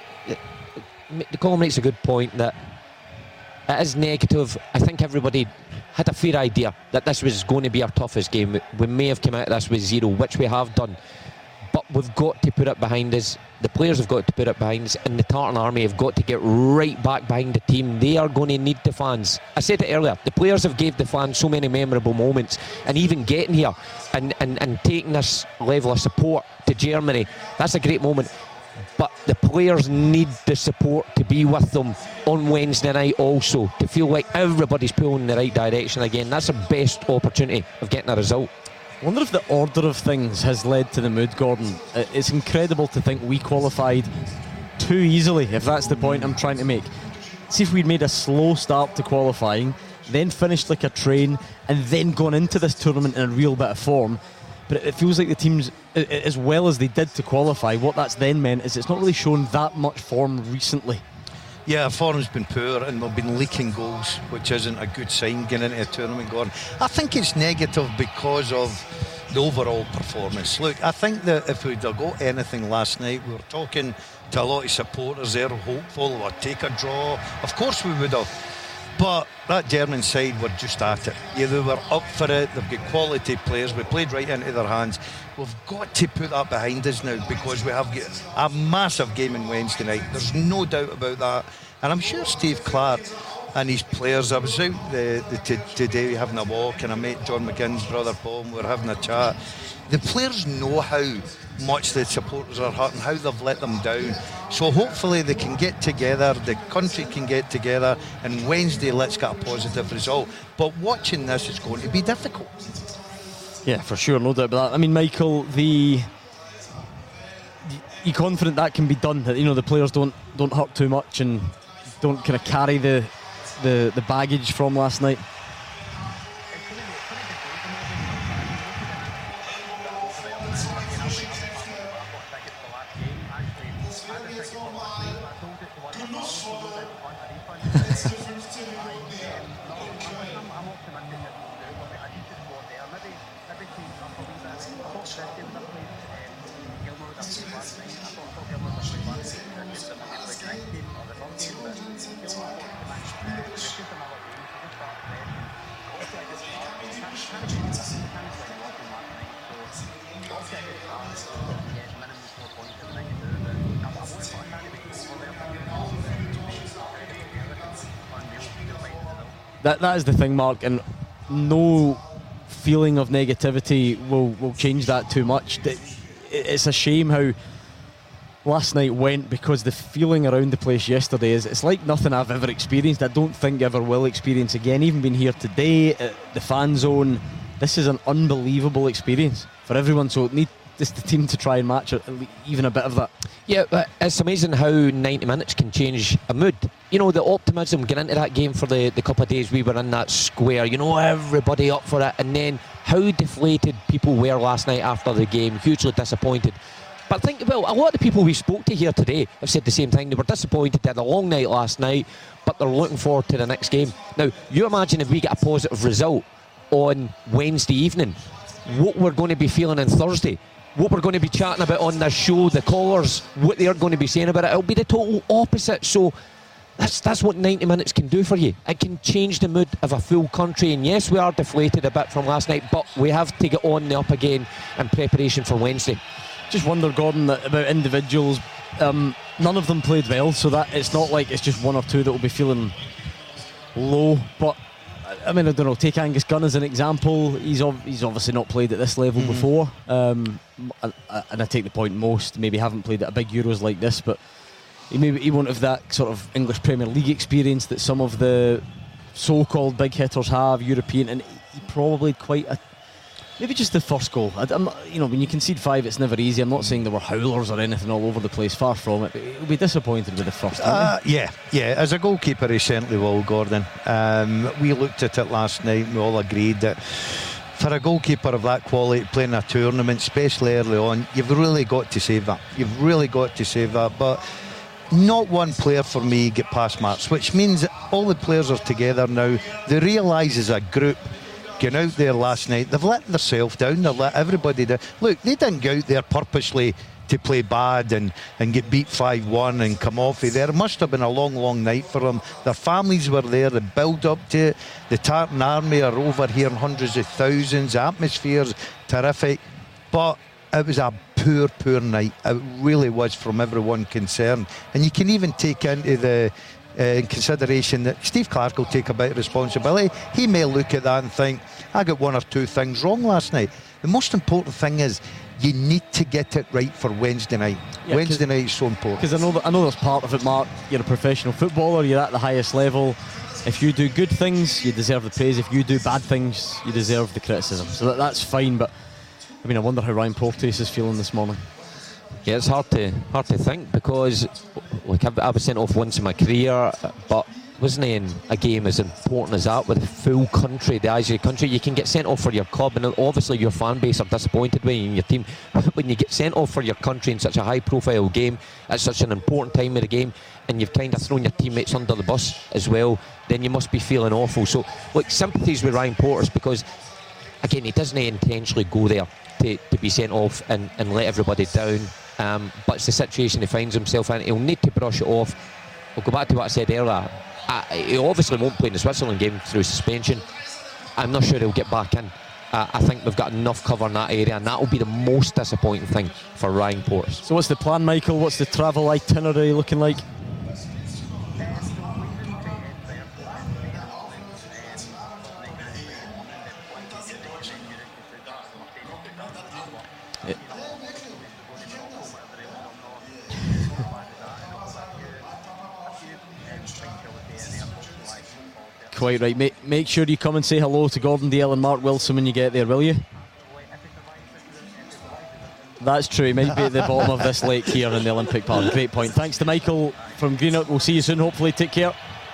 the call makes a good point that it is negative. I think everybody had a fair idea that this was going to be our toughest game. We may have come out of this with 0, which we have done, but we've got to put it behind us. The players have got to put it behind us, and the Tartan Army have got to get right back behind the team. They are going to need the fans. I said it earlier, the players have gave the fans so many memorable moments, and even getting here and taking this level of support to Germany, that's a great moment. But the players need the support to be with them on Wednesday night also, to feel like everybody's pulling in the right direction again. That's the best opportunity of getting a result. I wonder if the order of things has led to the mood, Gordon. It's incredible to think we qualified too easily, if that's the point I'm trying to make. See if we'd made a slow start to qualifying, then finished like a train, and then gone into this tournament in a real bit of form. But it feels like the teams, as well as they did to qualify, what that's then meant is it's not really shown that much form recently. Yeah, form's been poor and we've been leaking goals, which isn't a good sign getting into a tournament, Gordon. I think it's negative because of the overall performance. Look, I think that if we'd have got anything last night, we were talking to a lot of supporters there, hopeful we'd take a draw. Of course we would have. But that German side were just at it. Yeah, they were up for it. They've got quality players. We played right into their hands. We've got to put that behind us now because we have a massive game on Wednesday night. There's no doubt about that. And I'm sure Steve Clarke and his players, I was out today having a walk and I met John McGinn's brother Paul and we were having a chat. The players know how much the supporters are hurting, how they've let them down. So hopefully they can get together, the country can get together, and Wednesday let's get a positive result. But watching this is going to be difficult. Yeah, for sure, no doubt about that. I mean, Michael, you confident that can be done? That the players don't hurt too much and don't kind of carry the baggage from last night? That is the thing, Mark, and no feeling of negativity will change that too much. It's a shame how last night went, because the feeling around the place yesterday it's like nothing I've ever experienced. I don't think ever will experience again. Even being here today at the fan zone, this is an unbelievable experience for everyone. So it needs the team to try and match even a bit of that. Yeah, but it's amazing how 90 minutes can change a mood. You know, the optimism getting into that game for the couple of days we were in that square, you know, everybody up for it, and then how deflated people were last night after the game, hugely disappointed. But think about a lot of the people we spoke to here today have said the same thing. They were disappointed, they had a long night last night, but they're looking forward to the next game. Now, you imagine if we get a positive result on Wednesday evening, what we're going to be feeling on Thursday, what we're going to be chatting about on the show, the callers, what they're going to be saying about it. It'll be the total opposite. So that's what 90 minutes can do for you. It can change the mood of a full country. And yes, we are deflated a bit from last night, but we have to get on the up again in preparation for Wednesday. Just wonder, Gordon, about individuals. None of them played well, so that it's not like it's just one or two that will be feeling low. But I mean, I don't know, take Angus Gunn as an example. He's obviously not played at this level before, and I take the point most maybe haven't played at a big Euros like this, but he won't have that sort of English Premier League experience that some of the so-called big hitters have, European, and he probably quite maybe just the first goal. I'm not, you know, when you concede 5, it's never easy. I'm not saying there were howlers or anything all over the place, far from it. But he'll be disappointed with the first. Yeah. As a goalkeeper, he certainly will, Gordon. We looked at it last night and we all agreed that for a goalkeeper of that quality playing a tournament, especially early on, you've really got to save that. But not one player for me get past marks, which means that all the players are together now. They realise as a group, going out there last night, they've let themselves down, they've let everybody down. Look, they didn't go out there purposely to play bad and get beat 5-1 and come off of there. It must have been a long night for them. Their families were there, the build up to it. The Tartan Army are over here in hundreds of thousands. The atmosphere's terrific, but it was a poor night. It really was, from everyone concerned. And you can even take into the in consideration that Steve Clarke will take a bit of responsibility. He may look at that and think, I got one or two things wrong last night. The most important thing is you need to get it right for Wednesday night. Yeah, Wednesday night is so important. Because I know there's part of it, Mark. You're a professional footballer, you're at the highest level. If you do good things, you deserve the praise. If you do bad things, you deserve the criticism. So that's fine, but I mean, I wonder how Ryan Porteous is feeling this morning. Yeah, it's hard to think, because like I was sent off once in my career, but wasn't in a game as important as that with the full country, the eyes of your country. You can get sent off for your club, and obviously your fan base are disappointed when you and your team. When you get sent off for your country in such a high-profile game at such an important time of the game, and you've kind of thrown your teammates under the bus as well, then you must be feeling awful. So, like, sympathies with Ryan Porteous, because again, he doesn't intentionally go there to be sent off and let everybody down. But it's the situation he finds himself in. He'll need to brush it off. I'll go back to what I said earlier. He obviously won't play in the Switzerland game through suspension. I'm not sure he'll get back in. I think we've got enough cover in that area, and that will be the most disappointing thing for Ryan Porteous. So what's the plan, Michael? What's the travel itinerary looking like? Quite right. Make sure you come and say hello to Gordon Dalziel and Mark Wilson when you get there, will you? That's true. He might be at the bottom of this lake here in the Olympic Park. Great point. Thanks to Michael from Greenock. We'll see you soon, hopefully. Take care.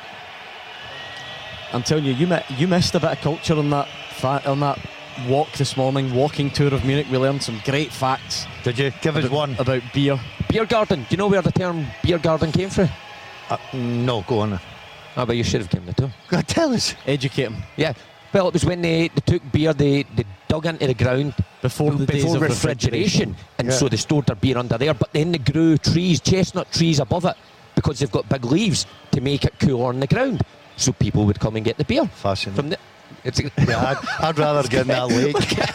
I'm telling you, you missed a bit of culture on that walk this morning, walking tour of Munich. We learned some great facts. Did you? Give us one. About beer. Beer garden. Do you know where the term beer garden came from? No, go on. But you should have given it to him. God, tell us. Educate him. Yeah. Well, it was when they took beer, they dug into the ground before refrigeration, and so they stored their beer under there. But then they grew trees, chestnut trees above it, because they've got big leaves to make it cooler on the ground. So people would come and get the beer. Fascinating. Yeah, I'd rather get in that lake.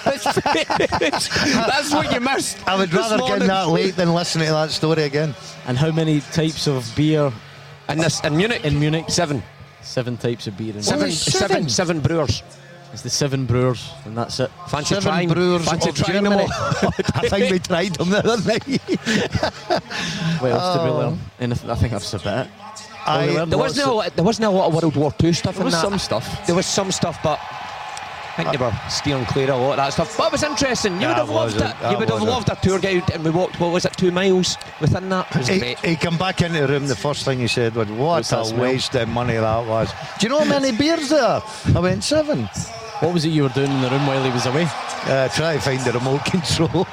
That's what you missed. I would rather get in that lake than listen to that story again. And how many types of beer in Munich? In Munich, 7. 7 types of beer. In Seven brewers. It's the 7 brewers, and that's it. Fancy 7 trying brewers fancy of trying them Germany. all. I think we tried them the other night. What else did we learn? Anything? I think that's about it. There wasn't a lot of World War II stuff. There was in that. some stuff. There was some stuff, but I think they were steering clear of a lot of that stuff. But it was interesting. You would have loved it. You would have loved a tour guide, and we walked, what was it, 2 miles within that? It was great. He come back into the room, the first thing he said was, what a waste of money that was. Do you know how many beers there? I went 7. What was it you were doing in the room while he was away? Try to find the remote control.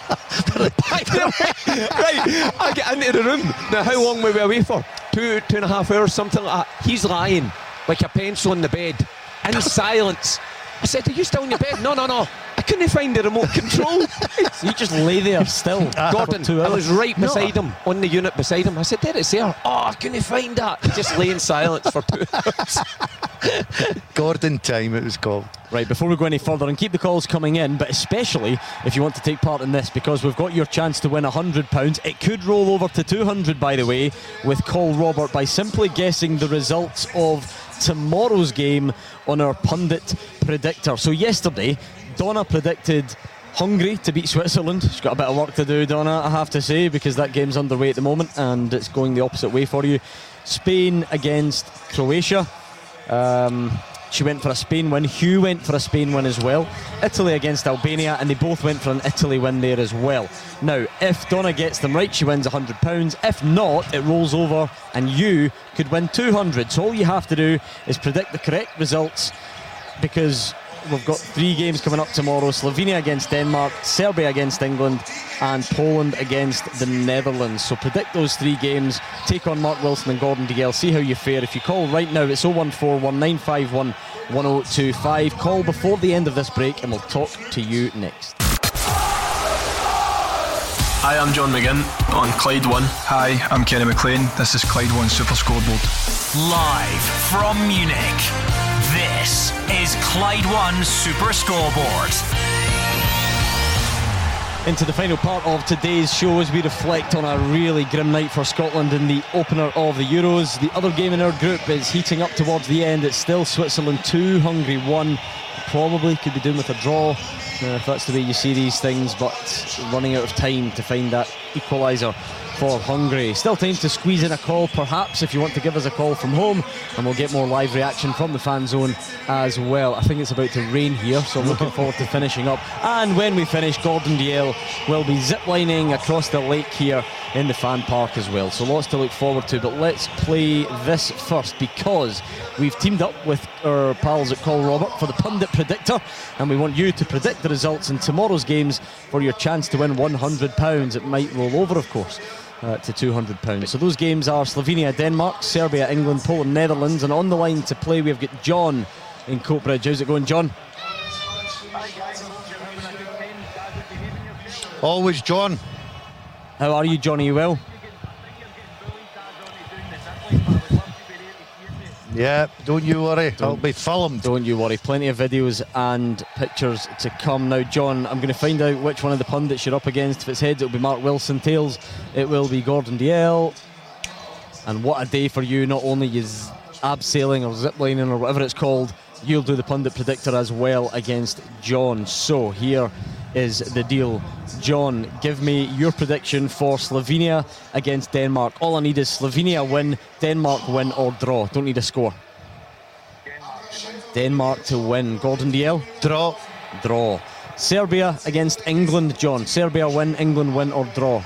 Right, I get into the room. Now, how long were we away for? 2.5 hours, something like that. He's lying like a pencil in the bed, in silence. I said, are you still in your bed? No. I couldn't find the remote control. You just lay there still. Gordon, I was right beside him, on the unit beside him. I said, there it's there. Oh, I couldn't find that. He just lay in silence for 2 hours. Gordon time, it was called. Right, before we go any further, and keep the calls coming in, but especially if you want to take part in this, because we've got your chance to win £100. It could roll over to 200, by the way, with Call Robert by simply guessing the results of tomorrow's game on our pundit predictor. So yesterday, Donna predicted Hungary to beat Switzerland. She's got a bit of work to do, Donna, I have to say, because that game's underway at the moment and it's going the opposite way for you. Spain against Croatia. She went for a Spain win. Hugh went for a Spain win as well. Italy against Albania, and they both went for an Italy win there as well. Now, if Donna gets them right, she wins £100. If not, it rolls over and you could win 200. So all you have to do is predict the correct results, because we've got 3 games coming up tomorrow. Slovenia against Denmark, Serbia against England, and Poland against the Netherlands. So predict those 3 games, take on Mark Wilson and Gordon DL, see how you fare. If you call right now, it's 01419511025. Call before the end of this break and we'll talk to you next. Hi, I'm John McGinn on Clyde One. Hi, I'm Kenny McLean. This is Clyde One Super Scoreboard. Live from Munich, this is Clyde One Super Scoreboard. Into the final part of today's show as we reflect on a really grim night for Scotland in the opener of the Euros. The other game in our group is heating up towards the end. It's still Switzerland 2, Hungary 1. Probably could be doing with a draw if that's the way you see these things, but running out of time to find that equaliser for Hungary. Still time to squeeze in a call, perhaps, if you want to give us a call from home, and we'll get more live reaction from the fan zone as well. I think it's about to rain here, so I'm looking forward to finishing up. And when we finish, Gordon DL will be ziplining across the lake here in the fan park as well. So lots to look forward to, but let's play this first, because we've teamed up with our pals at Call Robert for the Pundit Predictor, and we want you to predict the results in tomorrow's games for your chance to win £100. It might roll over, of course, to £200. So those games are Slovenia, Denmark, Serbia, England, Poland, Netherlands, and on the line to play we've got John in Coatbridge. How's it going, John? Always John. How are you, John? Are you well? Yeah, don't you worry, I'll be filmed. Don't you worry, plenty of videos and pictures to come. Now, John, I'm going to find out which one of the pundits you're up against. If it's heads, it'll be Mark Wilson. Tails, it will be Gordon DL. And what a day for you. Not only is abseiling or ziplining or whatever it's called, you'll do the Pundit Predictor as well against John. So here is the deal. John, give me your prediction for Slovenia against Denmark. All I need is Slovenia win, Denmark win or draw. Don't need a score. Denmark to win. Gordon DL? Draw. Draw. Serbia against England, John. Serbia win, England win or draw?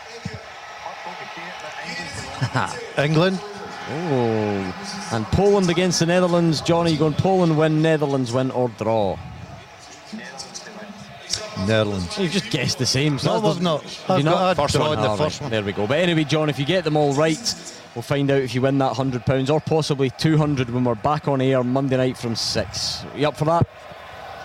England. Oh. And Poland against the Netherlands. John, are you going Poland win, Netherlands win or draw? Netherlands. You've just guessed the same. So no, I've not. I've not. First one. The first one. There we go. But anyway, John, if you get them all right, we'll find out if you win that £100 or possibly 200 when we're back on air Monday night from 6. Are you up for that?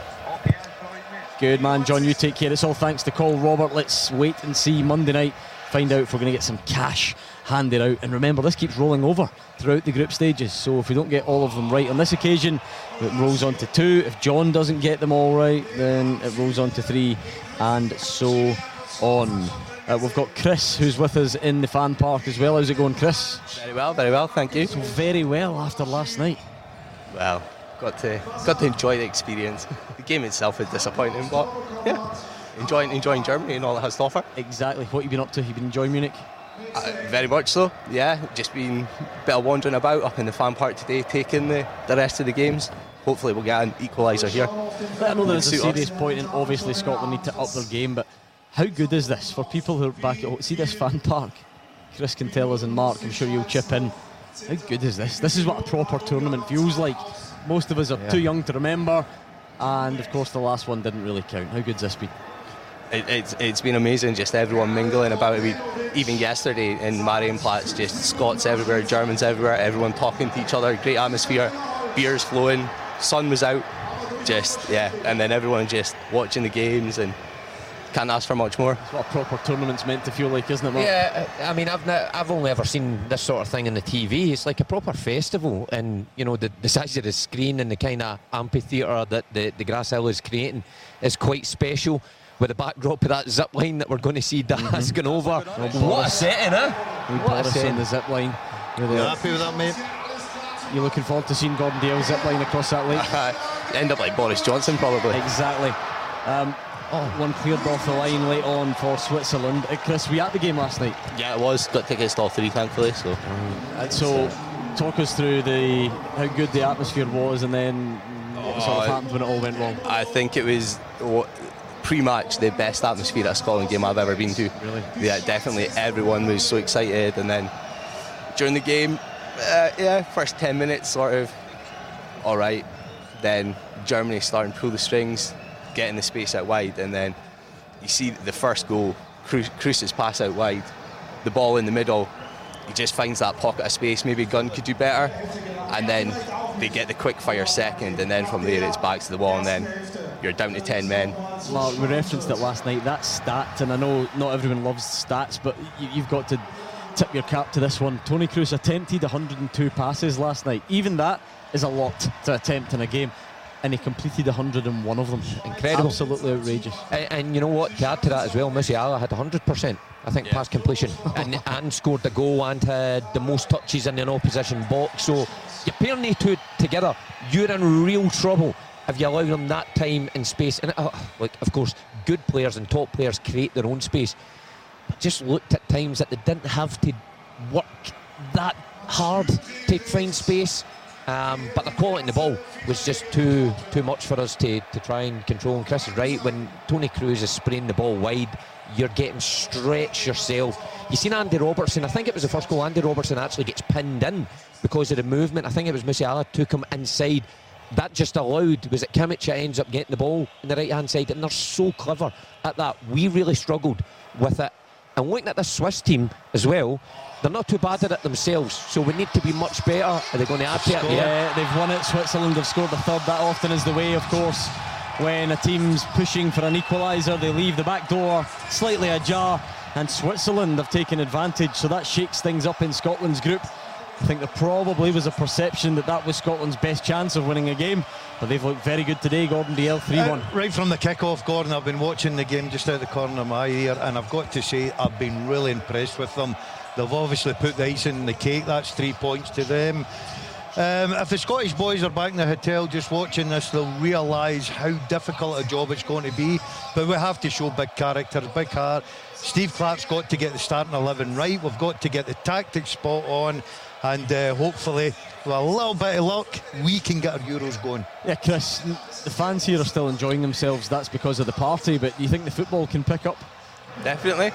Good man, John, you take care. It's all thanks to Call Robert. Let's wait and see Monday night find out if we're going to get some cash handed out. And remember, this keeps rolling over throughout the group stages, so if we don't get all of them right on this occasion, it rolls on to 2. If John doesn't get them all right, then it rolls on to 3, and so on. We've got Chris, who's with us in the fan park as well. How's it going, Chris? Very well, thank you. So very well after last night. Well, got to enjoy the experience. The game itself is disappointing, but yeah, enjoying Germany and all it has to offer. Exactly. What have you been up to? You've been enjoying Munich? Very much so, yeah. Just been a bit of wandering about up in the fan park today, taking the rest of the games. Hopefully we'll get an equaliser here. I know there's a serious point, and obviously Scotland need to up their game, but how good is this for people who are back at home? See this fan park? Chris can tell us, and Mark, I'm sure you'll chip in. How good is this? This is what a proper tournament feels like. Most of us are too young to remember, and of course the last one didn't really count. How good's this been? It's been amazing, just everyone mingling about it. Even yesterday in Marienplatz, just Scots everywhere, Germans everywhere, everyone talking to each other, great atmosphere, beers flowing, sun was out, and then everyone just watching the games, and can't ask for much more. That's what a proper tournament's meant to feel like, isn't it, Mark? Yeah, I mean, I've only ever seen this sort of thing on the TV. It's like a proper festival, and you know, the size of the screen and the kind of amphitheatre that the Grass Hill is creating is quite special, with the backdrop of that zip line that we're going to see Daz going over. What a setting, eh? What a setting. On the zip line. You're happy with that, mate? You're looking forward to seeing Gordon Dale zip line across that lake? End up like Boris Johnson, probably. Exactly. One cleared off the line late on for Switzerland. Chris, were you at the game last night? Yeah, it was. Got tickets to all 3, thankfully. So talk us through how good the atmosphere was, and then what sort of happened when it all went wrong. I think it was pre-match the best atmosphere at a Scotland game I've ever been to. Really? Yeah, definitely. Everyone was so excited, and then during the game, first 10 minutes sort of all right. Then Germany starting to pull the strings, getting the space out wide, and then you see the first goal, Kroos's pass out wide, the ball in the middle, he just finds that pocket of space. Maybe Gunn could do better, and then they get the quick fire second, and then from there it's back to the wall, and then you're down to 10 men. Well, we referenced it last night, that stat, and I know not everyone loves stats, but you've got to tip your cap to this one. Toni Kroos attempted 102 passes last night. Even that is a lot to attempt in a game, and he completed 101 of them. Incredible. Absolutely outrageous. And you know what, to add to that as well, Musiala had 100%, I think, pass completion, and scored the goal and had the most touches in an opposition box. So you pair the two together, you're in real trouble if you allow them that time and space. And of course, good players and top players create their own space, but just looked at times that they didn't have to work that hard to find space. But the quality in the ball was just too much for us to try and control. And Chris is right, when Toni Kroos is spraying the ball wide, you're getting stretched yourself. You seen Andy Robertson, I think it was the first goal, Andy Robertson actually gets pinned in because of the movement. I think it was Musiala took him inside. That just allowed, was it Kimmich that ends up getting the ball in the right hand side, and they're so clever at that. We really struggled with it. And looking at this Swiss team as well, they're not too bad at it themselves, so we need to be much better. Are they going to add to it? Yeah, they've won it. Switzerland have scored the third. That often is the way, of course. When a team's pushing for an equaliser, they leave the back door slightly ajar, and Switzerland have taken advantage, so that shakes things up in Scotland's group. I think there probably was a perception that was Scotland's best chance of winning a game, but they've looked very good today. Gordon Dale, 3-1. Right from the kick-off, Gordon, I've been watching the game just out the corner of my ear, and I've got to say I've been really impressed with them. They've obviously put the icing in the cake. That's 3 points to them. If the Scottish boys are back in the hotel just watching this, they'll realise how difficult a job it's going to be. But we have to show big character, big heart. Steve Clarke's got to get the starting 11 right. We've got to get the tactics spot on. And hopefully, with a little bit of luck, we can get our Euros going. Yeah, Chris, the fans here are still enjoying themselves. That's because of the party. But do you think the football can pick up? Definitely.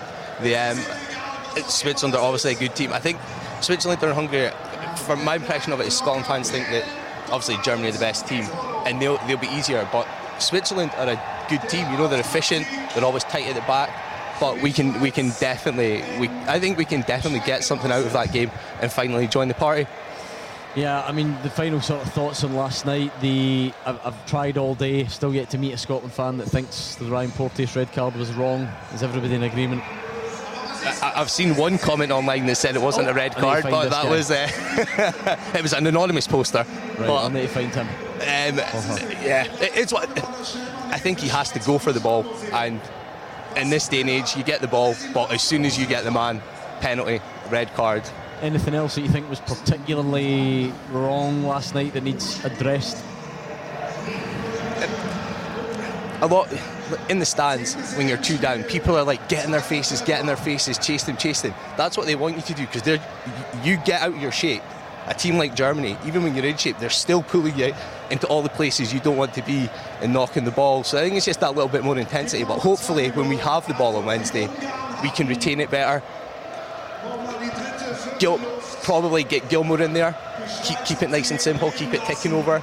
Switzerland are obviously a good team. I think Switzerland and Hungary, from my impression of it, is Scotland fans think that obviously Germany are the best team and they'll be easier. But Switzerland are a good team. You know, they're efficient. They're always tight at the back. But I think we can definitely get something out of that game and finally join the party. Yeah, I mean, the final sort of thoughts on last night. I've tried all day, still yet to meet a Scotland fan that thinks the Ryan Porteous red card was wrong. Is everybody in agreement? I've seen one comment online that said it wasn't a red card, but that was it was an anonymous poster. Right, but, I'll need to find him. Yeah, it's what I think he has to go for the ball, and in this day and age, you get the ball, but as soon as you get the man, penalty, red card. Anything else that you think was particularly wrong last night that needs addressed? A lot in the stands when you're 2 down, people are like getting their faces, chase them. That's what they want you to do, because you get out of your shape. A team like Germany, even when you're in shape, they're still pulling you into all the places you don't want to be and knocking the ball. So I think it's just that little bit more intensity, but hopefully when we have the ball on Wednesday, we can retain it better. Probably get Gilmour in there, keep it nice and simple, keep it ticking over.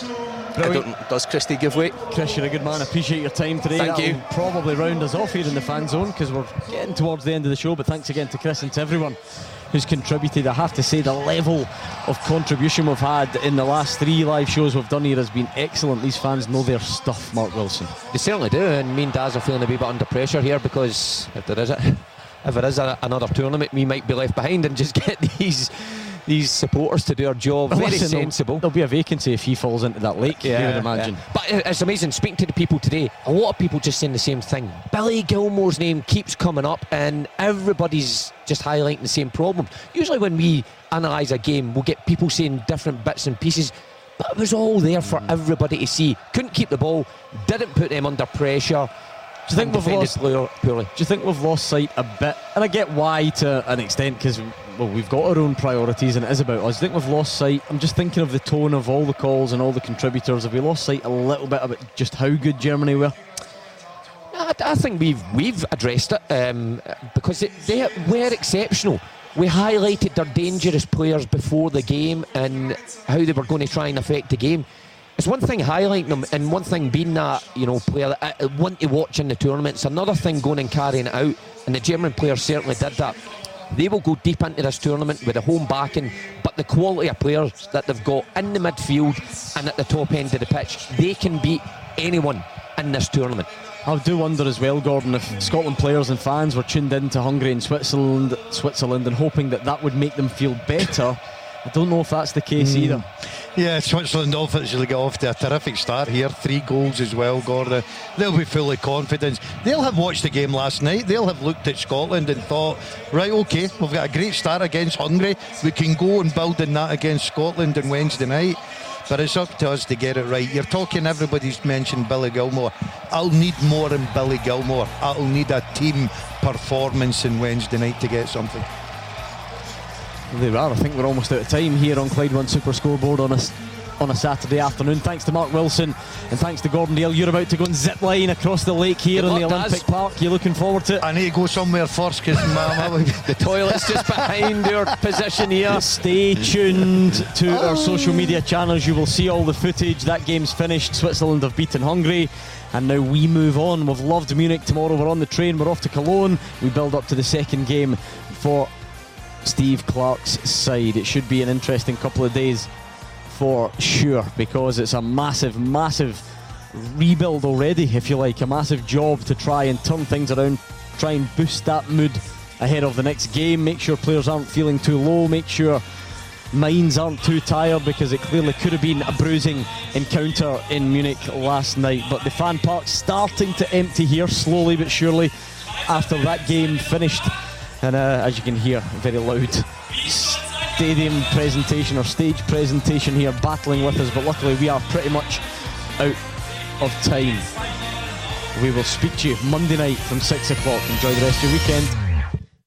Does Christie give way? Chris, you're a good man. I appreciate your time today. Thank you. Probably round us off here in the fan zone, because we're getting towards the end of the show, but thanks again to Chris and to everyone who's contributed. I have to say the level of contribution we've had in the last 3 live shows we've done here has been excellent. These fans know their stuff, Mark Wilson. They certainly do, and me and Daz are feeling a wee bit under pressure here, because if there is another tournament, we might be left behind and just get these supporters to do our job. Very sensible. There'll be a vacancy if he falls into that lake, you would imagine. Yeah. But it's amazing, speaking to the people today, a lot of people just saying the same thing. Billy Gilmour's name keeps coming up, and everybody's just highlighting the same problem. Usually when we analyse a game, we'll get people saying different bits and pieces, but it was all there for everybody to see. Couldn't keep the ball, didn't put them under pressure. Do you think we've lost sight a bit? And I get why to an extent, because we've got our own priorities and it is about us. I think we've lost sight. I'm just thinking of the tone of all the calls and all the contributors. Have we lost sight a little bit about just how good Germany were? I think we've addressed it, because they were exceptional. We highlighted their dangerous players before the game and how they were going to try and affect the game. It's one thing highlighting them, and one thing being that player that I want to watch in the tournament. It's another thing going and carrying it out, and the German players certainly did that. They will go deep into this tournament with a home backing, but the quality of players that they've got in the midfield and at the top end of the pitch, they can beat anyone in this tournament. I do wonder as well, Gordon, if Scotland players and fans were tuned in to Hungary and Switzerland and hoping that would make them feel better. I don't know if that's the case either. Yeah, Switzerland obviously got off to a terrific start here. 3 goals as well, Gordon. They'll be full of confidence. They'll have watched the game last night. They'll have looked at Scotland and thought, right, OK, we've got a great start against Hungary. We can go and build on that against Scotland on Wednesday night. But it's up to us to get it right. You're talking, everybody's mentioned Billy Gilmour. I'll need more than Billy Gilmour. I'll need a team performance on Wednesday night to get something. There we are. I think we're almost out of time here on Clyde One Super Scoreboard on a Saturday afternoon. Thanks to Mark Wilson and thanks to Gordon Dale. You're about to go and zip line across the lake here in the Olympic Park. You looking forward to it? I need to go somewhere first, because the toilet's just behind our position here. Stay tuned to our social media channels. You will see all the footage. That game's finished. Switzerland have beaten Hungary, and now we move on. We've loved Munich. Tomorrow we're on the train. We're off to Cologne. We build up to the second game for Steve Clarke's side. It should be an interesting couple of days for sure, because it's a massive rebuild already, if you like, a massive job to try and turn things around, try and boost that mood ahead of the next game, make sure players aren't feeling too low, make sure minds aren't too tired, because it clearly could have been a bruising encounter in Munich last night. But the fan park's starting to empty here slowly but surely after that game finished. And as you can hear, very loud stadium presentation or stage presentation here battling with us, but luckily we are pretty much out of time. We will speak to you Monday night from 6 o'clock. Enjoy the rest of your weekend.